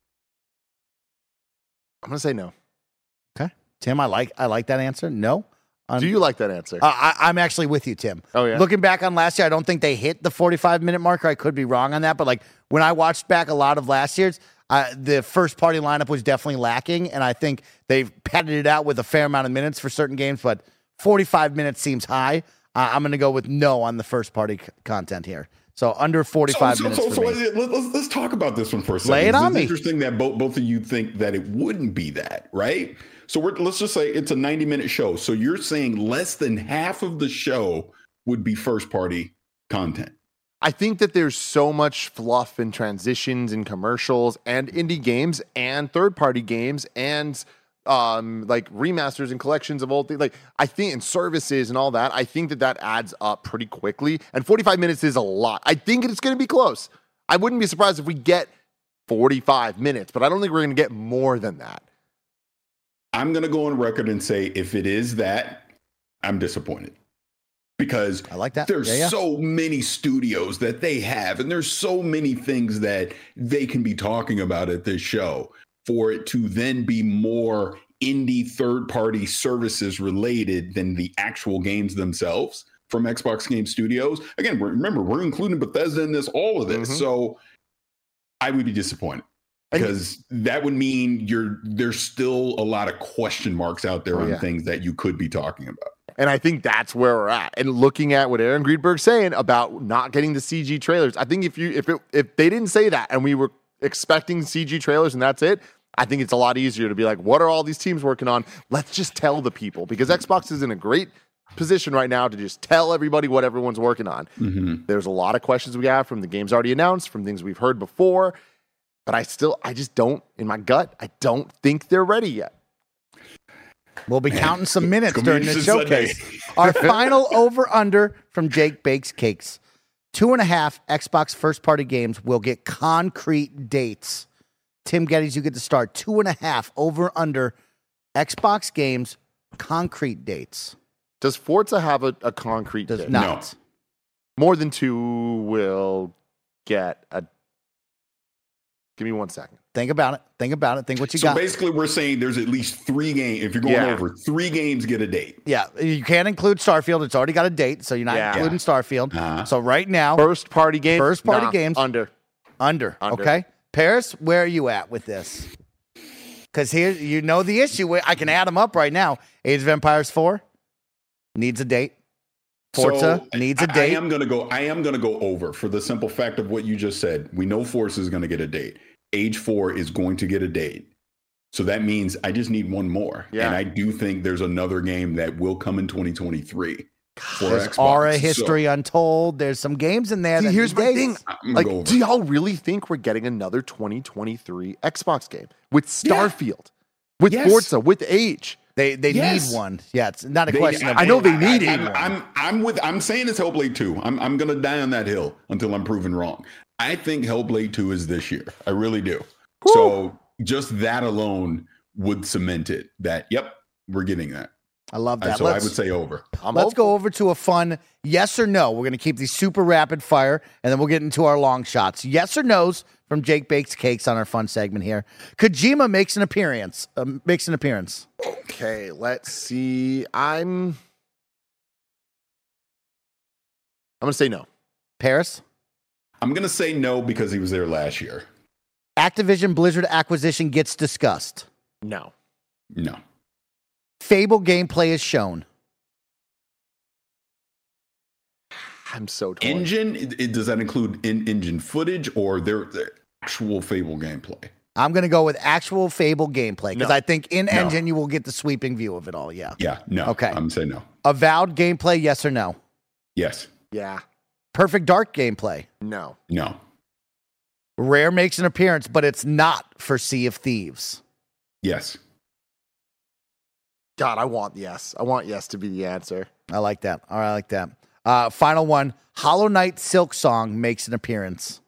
I'm going to say no. Okay. Tim, I like I like that answer. No. Um, Do you like that answer? Uh, I, I'm actually with you, Tim. Oh, yeah? Looking back on last year, I don't think they hit the forty-five minute marker. I could be wrong on that, but like when I watched back a lot of last year's, uh, the first party lineup was definitely lacking, and I think they've padded it out with a fair amount of minutes for certain games. But forty-five minutes seems high. Uh, I'm going to go with no on the first party c- content here. So under forty-five so, minutes so, for so me. let- let's, let's talk about this one for a second. Lay it on It's me. interesting that both, both of you think that it wouldn't be that, right? So we're, let's just say it's a ninety minute show. So you're saying less than half of the show would be first party content. I think that there's so much fluff and transitions and commercials and indie games and third-party games and um, like remasters and collections of old things. Like I think and services and all that. I think that that adds up pretty quickly. And forty-five minutes is a lot. I think it's going to be close. I wouldn't be surprised if we get forty-five minutes, but I don't think we're going to get more than that. I'm going to go on record and say if it is that, I'm disappointed. Because I like that. there's Yeah, yeah. so many studios that they have, and there's so many things that they can be talking about at this show for it to then be more indie third-party services related than the actual games themselves from Xbox Game Studios. Again, we're- remember, we're including Bethesda in this, all of this. Mhm. So I would be disappointed. And- Because that would mean you're there's still a lot of question marks out there Oh, on yeah. things that you could be talking about. And I think that's where we're at. And looking at what Aaron Greenberg's saying about not getting the C G trailers, I think if you if it, if they didn't say that and we were expecting C G trailers and that's it, I think it's a lot easier to be like, what are all these teams working on? Let's just tell the people because Xbox is in a great position right now to just tell everybody what everyone's working on. Mm-hmm. There's a lot of questions we have from the games already announced, from things we've heard before, but I still, I just don't, in my gut, I don't think they're ready yet. We'll be counting some minutes It's gonna be during the interesting showcase. Sunday. Our final over-under from Jake Bakes Cakes. Two and a half Xbox first-party games will get concrete dates. Tim Geddes, you get to start. Two and a half over-under Xbox games, concrete dates. Does Forza have a, a concrete Does date? not. More than two will get a. Give me one second. Think about it. Think about it. Think what you So got. basically, we're saying there's at least three games. If you're going Yeah. over, three games get a date. Yeah, you can't include Starfield. It's already got a date, so you're not Yeah. including Starfield. Uh-huh. So right now, First party game. First party Nah, games. under. under, Under. okay? Paris, where are you at with this? Because here, you know the issue. I can add them up right now. Age of Empires four needs a date. Forza So, needs a I- date. I am gonna go. I am gonna go over for the simple fact of what you just said. We know Forza is gonna get a date. Age four is going to get a date. So that means I just need one more. Yeah. And I do think there's another game that will come in twenty twenty-three for There's Xbox. Aura So, History Untold. There's some games in there. See, that here's need my dates. thing. I'm gonna Like, go over. do y'all really think we're getting another twenty twenty-three Xbox game with Starfield, with Yes. Forza, with Age? They they Yes. need one. Yeah, it's not a They- question. Of I know they I- need I, it. I'm, I'm, I'm with. I'm saying it's Hellblade two. I'm I'm gonna die on that hill until I'm proven wrong. I think Hellblade two is this year. I really do. So just that alone would cement it. That yep, we're getting that. I love that. So I Let's- would say over. I'm Let's hopeful. go over to a fun yes or no. We're going to keep these super rapid fire, and then we'll get into our long shots. Yes or no's from Jake Bakes Cakes on our fun segment here. Kojima makes an appearance. Uh, makes an appearance. Okay, let's see. I'm. I'm gonna say no. Paris. I'm gonna say no because he was there last year. Activision Blizzard acquisition gets discussed. No. No. Fable gameplay is shown. I'm so torn. Engine, it, it- does that include in engine footage or their, their actual Fable gameplay? I'm going to go with actual Fable gameplay because No. I think in No. engine you will get the sweeping view of it all. Yeah. Yeah, no. Okay. I'm gonna say no. Avowed gameplay, yes or no? Yes. Yeah. Perfect Dark gameplay. No. No. Rare makes an appearance, but it's not for Sea of Thieves. Yes. God, I want yes. I want yes to be the answer. I like that. All right, I like that. Uh, final one. Hollow Knight Silk Song makes an appearance.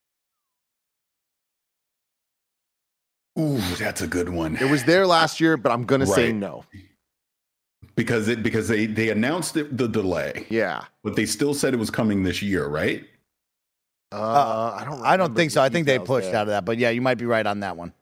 Ooh, that's a good one. It was there last year, but I'm gonna say Right. no. because it because they they announced it, the delay, Yeah. but they still said it was coming this year, right? Uh, Uh, I don't. I don't remember think the so. I think they details pushed there. out of that, but yeah, you might be right on that one.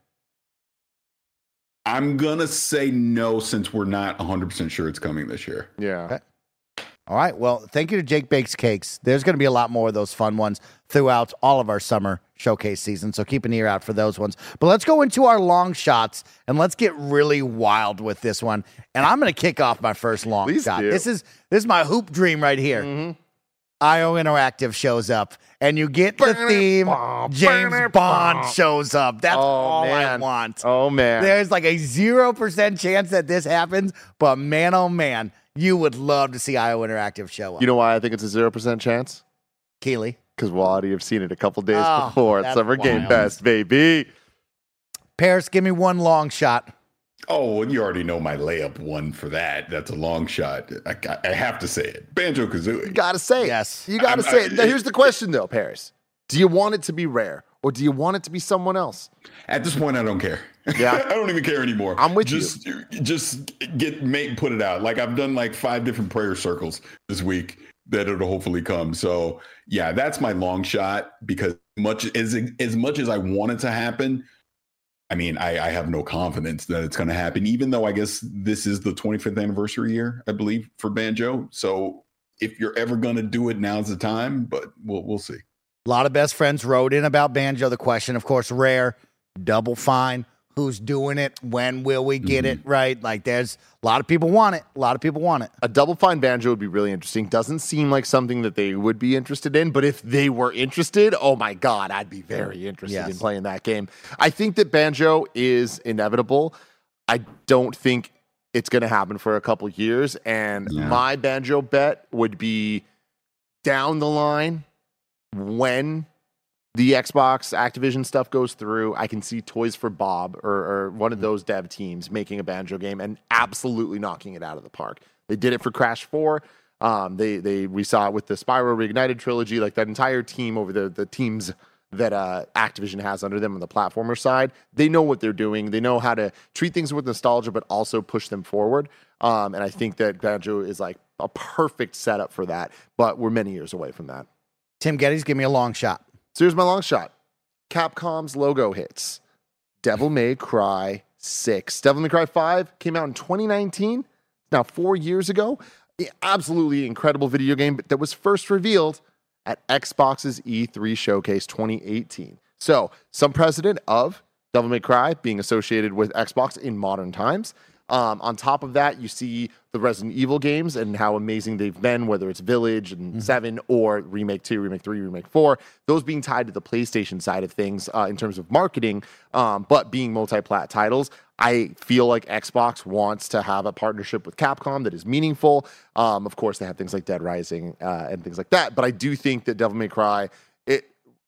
I'm gonna say no since we're not one hundred percent sure it's coming this year. Yeah. Okay. All right. Well, thank you to Jake Bakes Cakes. There's going to be a lot more of those fun ones throughout all of our summer showcase season. So keep an ear out for those ones. But let's go into our long shots and let's get really wild with this one. And I'm going to kick off my first long Please shot. do. This is this is my hoop dream right here. Mhm. I O Interactive shows up and you get the theme. James Bond shows up. That's Oh, all I man. want. Oh man. There's like a zero percent chance that this happens, but man, oh man, you would love to see I O Interactive show up. You know why I think it's a zero percent chance? Keely. Because we'll already have seen it a couple days Oh, before at that's Summer Game wild. Fest, baby. Paris, give me one long shot. Oh, and you already know my layup one for that. That's a long shot. I, I have to say it. Banjo You Kazooie. gotta say it. Yes. You gotta I'm- say it. I- Now, here's the question though, Paris. Do you want it to be Rare or do you want it to be someone else? At this point, I don't care. Yeah. I don't even care anymore. I'm with just, you. Just get make put it out. Like I've done like five different prayer circles this week that it'll hopefully come. So yeah, that's my long shot because much as as much as I want it to happen, I mean, I, I have no confidence that it's going to happen. Even though I guess this is the twenty-fifth anniversary year, I believe, for Banjo. So if you're ever going to do it, now's the time. But we'll we'll see. A lot of best friends wrote in about Banjo. The question, of course, Rare, Double Fine. Who's doing it? When will we get it? Right? Like, there's a lot of people want it. A lot of people want it. A Double Fine Banjo would be really interesting. Doesn't seem like something that they would be interested in, but if they were interested, oh my God, I'd be very interested Yes. in playing that game. I think that Banjo is inevitable. I don't think it's going to happen for a couple years. And Yeah. my Banjo bet would be down the line when the Xbox Activision stuff goes through, I can see Toys for Bob or, or one of those dev teams making a Banjo game and absolutely knocking it out of the park. They did it for Crash four. Um, they they we saw it with the Spyro Reignited trilogy. Like that entire team over the the teams that uh, Activision has under them on the platformer side, they know what they're doing. They know how to treat things with nostalgia, but also push them forward. Um, and I think that Banjo is like a perfect setup for that. But we're many years away from that. Tim Geddes, give me a long shot. So here's my long shot. Capcom's logo hits. Devil May Cry six. Devil May Cry five came out in twenty nineteen. Now, four years ago. Absolutely incredible video game that was first revealed at Xbox's E three Showcase twenty eighteen. So, some precedent of Devil May Cry being associated with Xbox in modern times. Um, on top of that, you see the Resident Evil games and how amazing they've been, whether it's Village and mm-hmm. seven or Remake two, Remake three, Remake four, those being tied to the PlayStation side of things uh, in terms of marketing, um, but being multi-plat titles. I feel like Xbox wants to have a partnership with Capcom that is meaningful. Um, of course, they have things like Dead Rising uh, and things like that, but I do think that Devil May Cry, it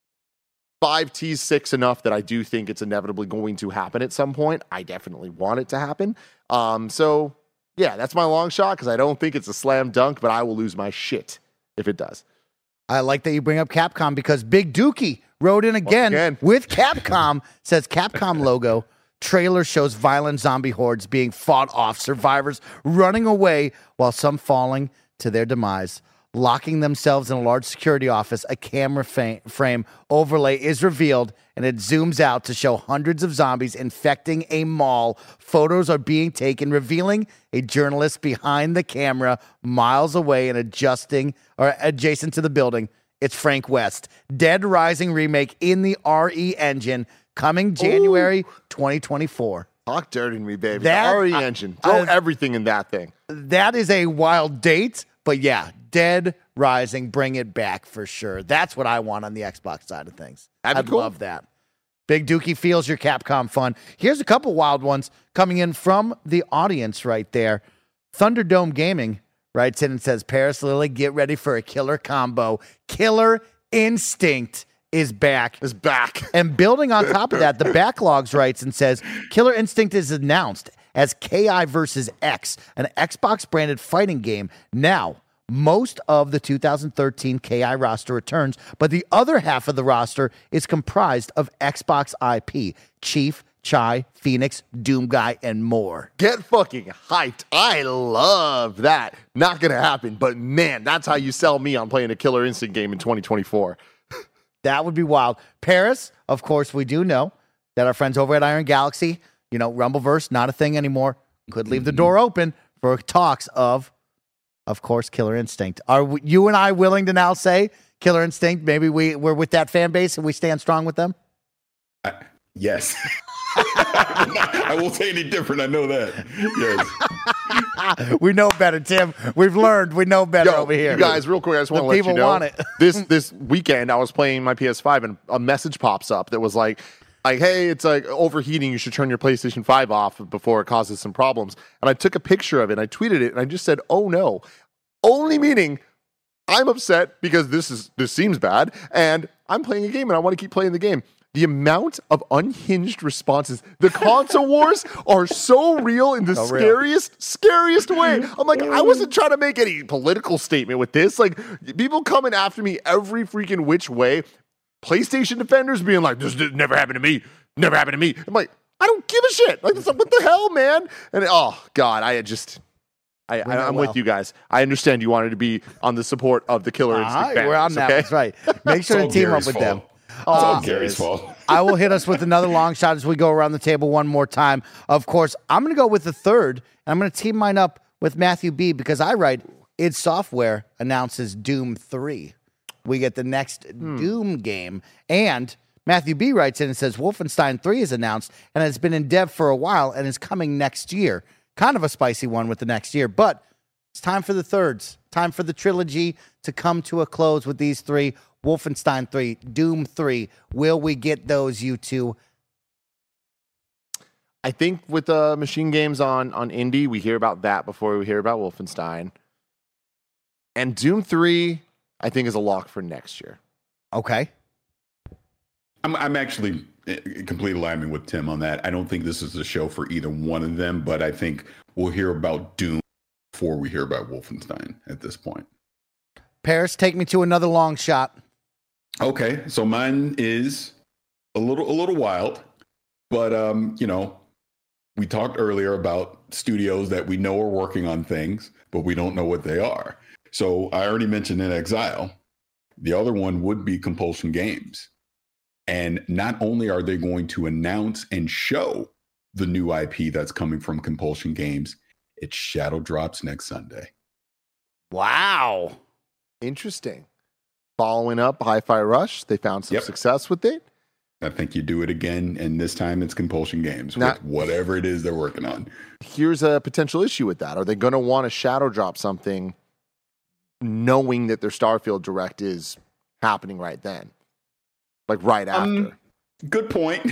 five tease six enough that I do think it's inevitably going to happen at some point. I definitely want it to happen. Um, so, yeah, that's my long shot because I don't think it's a slam dunk, but I will lose my shit if it does. I like that you bring up Capcom because Big Dookie wrote in again, again. with Capcom, says Capcom logo. Trailer shows violent zombie hordes being fought off, survivors running away while some falling to their demise. Locking themselves in a large security office, a camera fa- frame overlay is revealed, and it zooms out to show hundreds of zombies infecting a mall. Photos are being taken, revealing a journalist behind the camera miles away and adjusting or adjacent to the building. It's Frank West. Dead Rising remake in the R E engine, coming January Ooh. twenty twenty-four. Talk dirty to me, baby. That, the R E engine. Throw uh, everything in that thing. That is a wild date, but yeah, Dead Rising, bring it back for sure. That's what I want on the Xbox side of things. I'd cool. love that. Big Dookie feels your Capcom fun. Here's a couple wild ones coming in from the audience right there. Thunderdome Gaming writes in and says, Paris Lily, get ready for a killer combo. Killer Instinct is back. Is back. And building on top of that, the Backlogs writes and says, Killer Instinct is announced as K I versus X, an Xbox-branded fighting game. Now, most of the two thousand thirteen K I roster returns, but the other half of the roster is comprised of Xbox I P, Chief, Chai, Phoenix, Doom Guy, and more. Get fucking hyped. I love that. Not going to happen, but man, that's how you sell me on playing a Killer Instinct game in twenty twenty-four. That would be wild. Paris, of course, we do know that our friends over at Iron Galaxy, you know, Rumbleverse, not a thing anymore. Could leave the door open for talks of, of course, Killer Instinct. Are we, you and I willing to now say Killer Instinct? Maybe we, we're with that fan base and we stand strong with them? Uh, yes. I won't say any different. I know that. Yes. We know better, Tim. We've learned. We know better Yo, over here. You guys, real quick, I just want to let you know. Want it. this this weekend, I was playing my P S five, and a message pops up that was like, like, hey, it's like overheating. You should turn your PlayStation five off before it causes some problems. And I took a picture of it, and I tweeted it, and I just said, oh, no. Only meaning I'm upset because this is this seems bad, and I'm playing a game, and I want to keep playing the game. The amount of unhinged responses, the console wars are so real in the so scariest, real. scariest way. I'm like, I wasn't trying to make any political statement with this. Like, people coming after me every freaking which way. PlayStation defenders being like, this never happened to me. Never happened to me. I'm like, I don't give a shit. Like, what the hell, man? And oh, God, I just... I, I, I'm well. with you guys. I understand you wanted to be on the support of the Killer Instinct fans. We're on that. Okay? That's right. Make sure to team Gary's up with fault. them. It's all uh, Gary's fault. I will hit us with another long shot as we go around the table one more time. Of course, I'm going to go with the third, and I'm going to team mine up with Matthew B. because I write, id Software announces Doom three. We get the next hmm. Doom game. And Matthew B. writes in and says, Wolfenstein three is announced and has been in dev for a while and is coming next year. Kind of a spicy one with the next year, but it's time for the thirds. Time for the trilogy to come to a close with these three. Wolfenstein three, Doom three. Will we get those, you two? I think with the uh, machine games on, on indie, we hear about that before we hear about Wolfenstein. And Doom three, I think, is a lock for next year. Okay. I'm, I'm actually in complete alignment with Tim on that. I don't think this is a show for either one of them, but I think we'll hear about Doom before we hear about Wolfenstein at this point. Paris, take me to another long shot. Okay, so mine is a little a little wild, but um, you know, we talked earlier about studios that we know are working on things, but we don't know what they are. So I already mentioned In Exile. The other one would be Compulsion Games. And not only are they going to announce and show the new I P that's coming from Compulsion Games, it shadow drops next Sunday. Wow. Interesting. Following up Hi-Fi Rush, they found some Yep. success with it. I think you do it again, and this time it's Compulsion Games Now- with whatever it is they're working on. Here's a potential issue with that. Are they going to want to shadow drop something knowing that their Starfield Direct is happening right then? Like right after? Um, good point.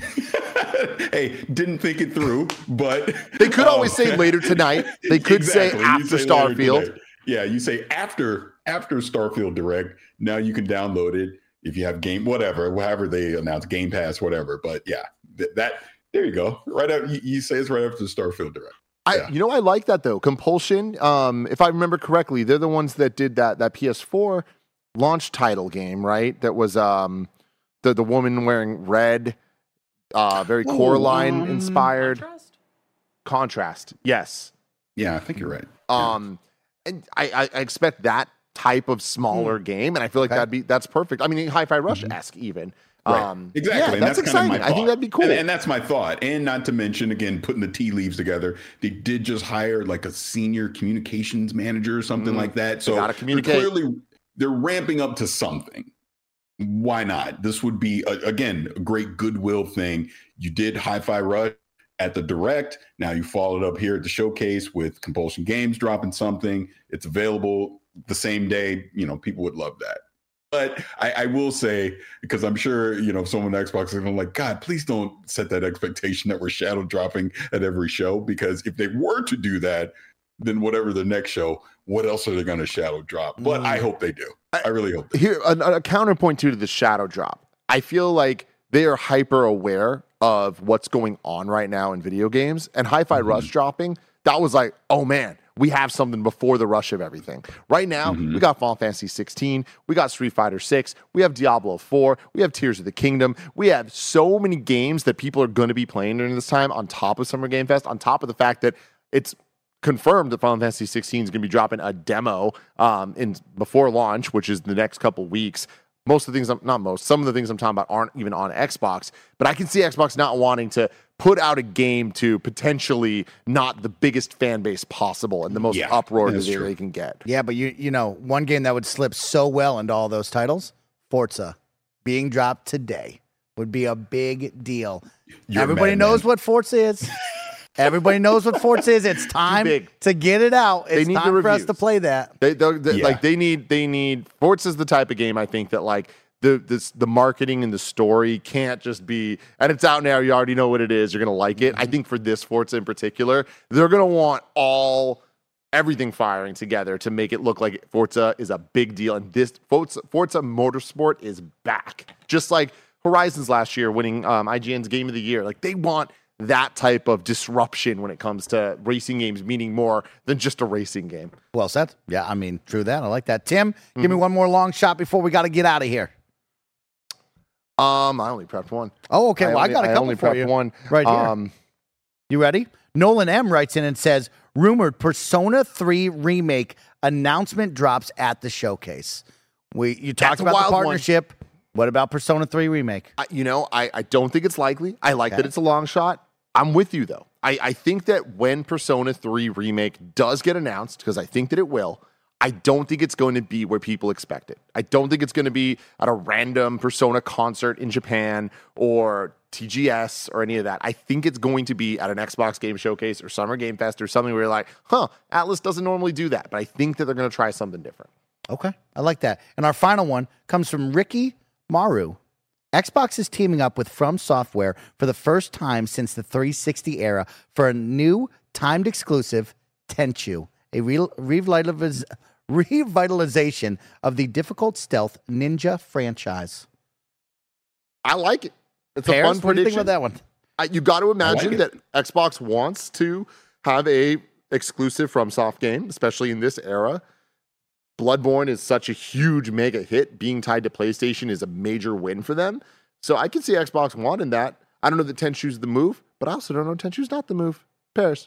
Hey, didn't think it through, but They could always um, say later tonight. They could exactly. say You after later Starfield. today. Yeah, you say after after Starfield Direct. Now you can download it if you have game, whatever, however they announce Game Pass, whatever. But yeah, th- that there you go. Right out, you, you say it's right after Starfield Direct. I, Yeah. you know, I like that though. Compulsion, um, if I remember correctly, they're the ones that did that that P S four launch title game, right? That was um, the the woman wearing red, uh, very Oh, Coraline um, inspired. Contrast? Contrast, yes. Yeah, I think you're right. Um, and I, I, I expect that type of smaller game, and I feel like Okay. that'd be that's perfect. I mean, Hi-Fi Rush esque even. Right. Um, Exactly. yeah, and that's, that's, exciting. kind of my I think thought. that'd be cool. And, and that's my thought. And not to mention, again, putting the tea leaves together, they did just hire like a senior communications manager or something Mhm. like that. They So gotta they're communicate. clearly they're ramping up to something. Why not? This would be, a, again, a great goodwill thing. You did Hi-Fi Rush at the Direct. Now you followed up here at the showcase with Compulsion Games dropping something. It's available the same day. You know, people would love that. But I, I will say, because I'm sure, you know, someone at Xbox is going to like, God, please don't set that expectation that we're shadow dropping at every show. Because if they were to do that, then whatever the next show, what else are they going to shadow drop? But I hope they do. I really hope they do. Here, a, a counterpoint to the shadow drop. I feel like they are hyper aware of what's going on right now in video games, and Hi-Fi Mm-hmm. Rush dropping. That was like, oh man, we have something before the rush of everything. Right now, Mm-hmm. we got Final Fantasy sixteen, we got Street Fighter six, we have Diablo four, we have Tears of the Kingdom. We have so many games that people are going to be playing during this time. On top of Summer Game Fest, on top of the fact that it's confirmed that Final Fantasy sixteen is going to be dropping a demo um, in before launch, which is the next couple weeks. Most of the things, I'm, not most, some of the things I'm talking about aren't even on Xbox, but I can see Xbox not wanting to put out a game to potentially not the biggest fan base possible and the most Yeah, uproar that that's they, true. they can get. Yeah, but you you know, one game that would slip so well into all those titles, Forza, being dropped today would be a big deal. You're Everybody mad, knows man. what Forza is. Everybody knows what Forza is. It's time big. to get it out. They It's need the time for us reviews. to play that. They, they, they- Yeah. like they need they need Forza's the type of game I think that like the this, the marketing and the story can't just be and it's out now. You already know what it is. You're gonna like it. I think for this Forza in particular, they're gonna want all everything firing together to make it look like Forza is a big deal. And this Forza, Forza Motorsport is back, just like Horizons last year winning um, I G N's Game of the Year. Like they want that type of disruption when it comes to racing games, meaning more than just a racing game. Well said. Yeah, I mean, true that. I like that. Tim, Mm-hmm. give me one more long shot before we got to get out of here. Um, I only prepped one. Oh, okay. Well, I, only- got a couple only for prepped you. one Right here. Um, You ready? Nolan M writes in and says, rumored Persona three remake announcement drops at the showcase. We You talked That's a about the wild one. partnership. What about Persona three remake? I, you know, I, I don't think it's likely. I like Okay. that it's a long shot. I'm with you though. I, I think that when Persona three remake does get announced, because I think that it will, I don't think it's going to be where people expect it. I don't think it's going to be at a random Persona concert in Japan or T G S or any of that. I think it's going to be at an Xbox Game Showcase or Summer Game Fest or something where you're like, huh, Atlas doesn't normally do that. But I think that they're going to try something different. Okay, I like that. And our final one comes from Ricky Maru. Xbox is teaming up with From Software for the first time since the three sixty era for a new timed exclusive, Tenchu, a re- revitaliz- revitalization of the difficult stealth ninja franchise. I like it. It's Paris, a fun what do you think prediction. about that one? I, you got to imagine like that Xbox wants to have a exclusive FromSoft game, especially in this era. Bloodborne is such a huge mega hit. Being tied to PlayStation is a major win for them. So I can see Xbox wanting that. I don't know that Tenchu's the move, but I also don't know Tenchu's not the move. Paris.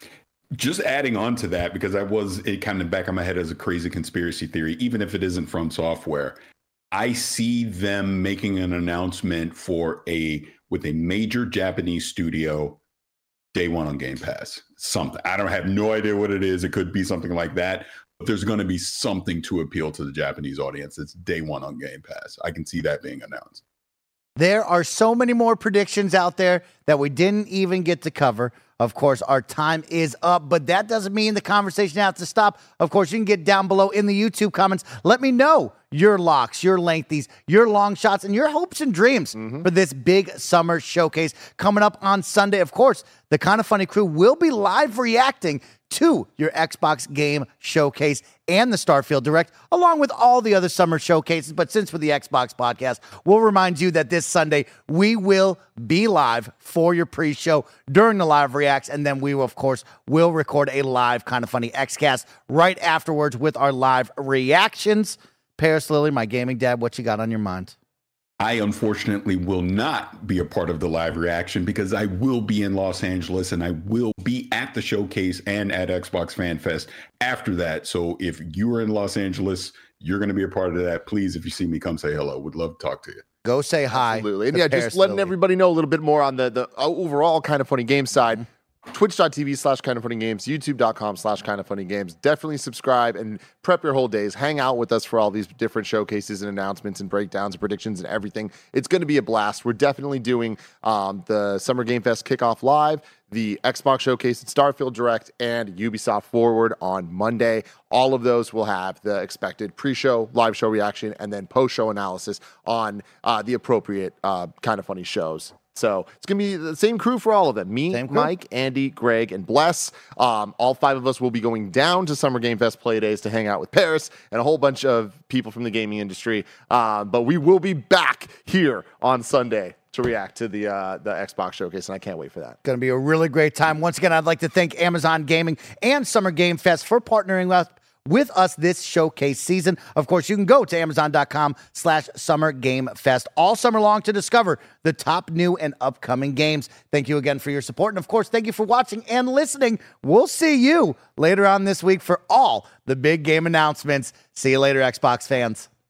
Just adding on to that, because I was it kind of back of my head as a crazy conspiracy theory, even if it isn't From Software, I see them making an announcement for a with a major Japanese studio day one on Game Pass. Something. I don't have no idea what it is. It could be something like that. But there's going to be something to appeal to the Japanese audience. It's day one on Game Pass. I can see that being announced. There are so many more predictions out there that we didn't even get to cover. Of course, our time is up, but that doesn't mean the conversation has to stop. Of course, you can get down below in the YouTube comments. Let me know your locks, your lengthies, your long shots, and your hopes and dreams mm-hmm. for this big summer showcase coming up on Sunday. Of course, the Kind of Funny crew will be live reacting to your Xbox game showcase and the Starfield Direct, along with all the other summer showcases. But since we're the Xbox podcast, we'll remind you that this Sunday we will be live for your pre-show during the live reacts, and then we will, of course, will record a live Kind of Funny Xcast right afterwards with our live reactions. Paris Lily, my gaming dad, what you got on your mind? I unfortunately will not be a part of the live reaction because I will be in Los Angeles and I will be at the showcase and at Xbox Fan Fest after that. So if you are in Los Angeles, you're going to be a part of that. Please, if you see me, come say hello. Would love to talk to you. Go say hi. Absolutely. And yeah, Paris just letting Lily. everybody know a little bit more on the, the overall Kind of Funny Games side. Twitch.tv slash kind of funny games, youtube.com slash kind of funny games. Definitely subscribe and prep your whole days. Hang out with us for all these different showcases and announcements and breakdowns and predictions and everything. It's going to be a blast. We're definitely doing um, the Summer Game Fest kickoff live, the Xbox Showcase at Starfield Direct, and Ubisoft Forward on Monday. All of those will have the expected pre-show, live show reaction, and then post-show analysis on uh, the appropriate uh, Kind of Funny shows. So it's going to be the same crew for all of them. Me, Mike, Andy, Greg, and Bless. Um, all five of us will be going down to Summer Game Fest Play Days to hang out with Paris and a whole bunch of people from the gaming industry. Uh, but we will be back here on Sunday to react to the uh, the Xbox Showcase, and I can't wait for that. Going to be a really great time. Once again, I'd like to thank Amazon Gaming and Summer Game Fest for partnering with with us this showcase season. Of course, you can go to amazon.com slash summer game fest all summer long to discover the top new and upcoming games. Thank you again for your support. And of course, thank you for watching and listening. We'll see you later on this week for all the big game announcements. See you later, Xbox fans.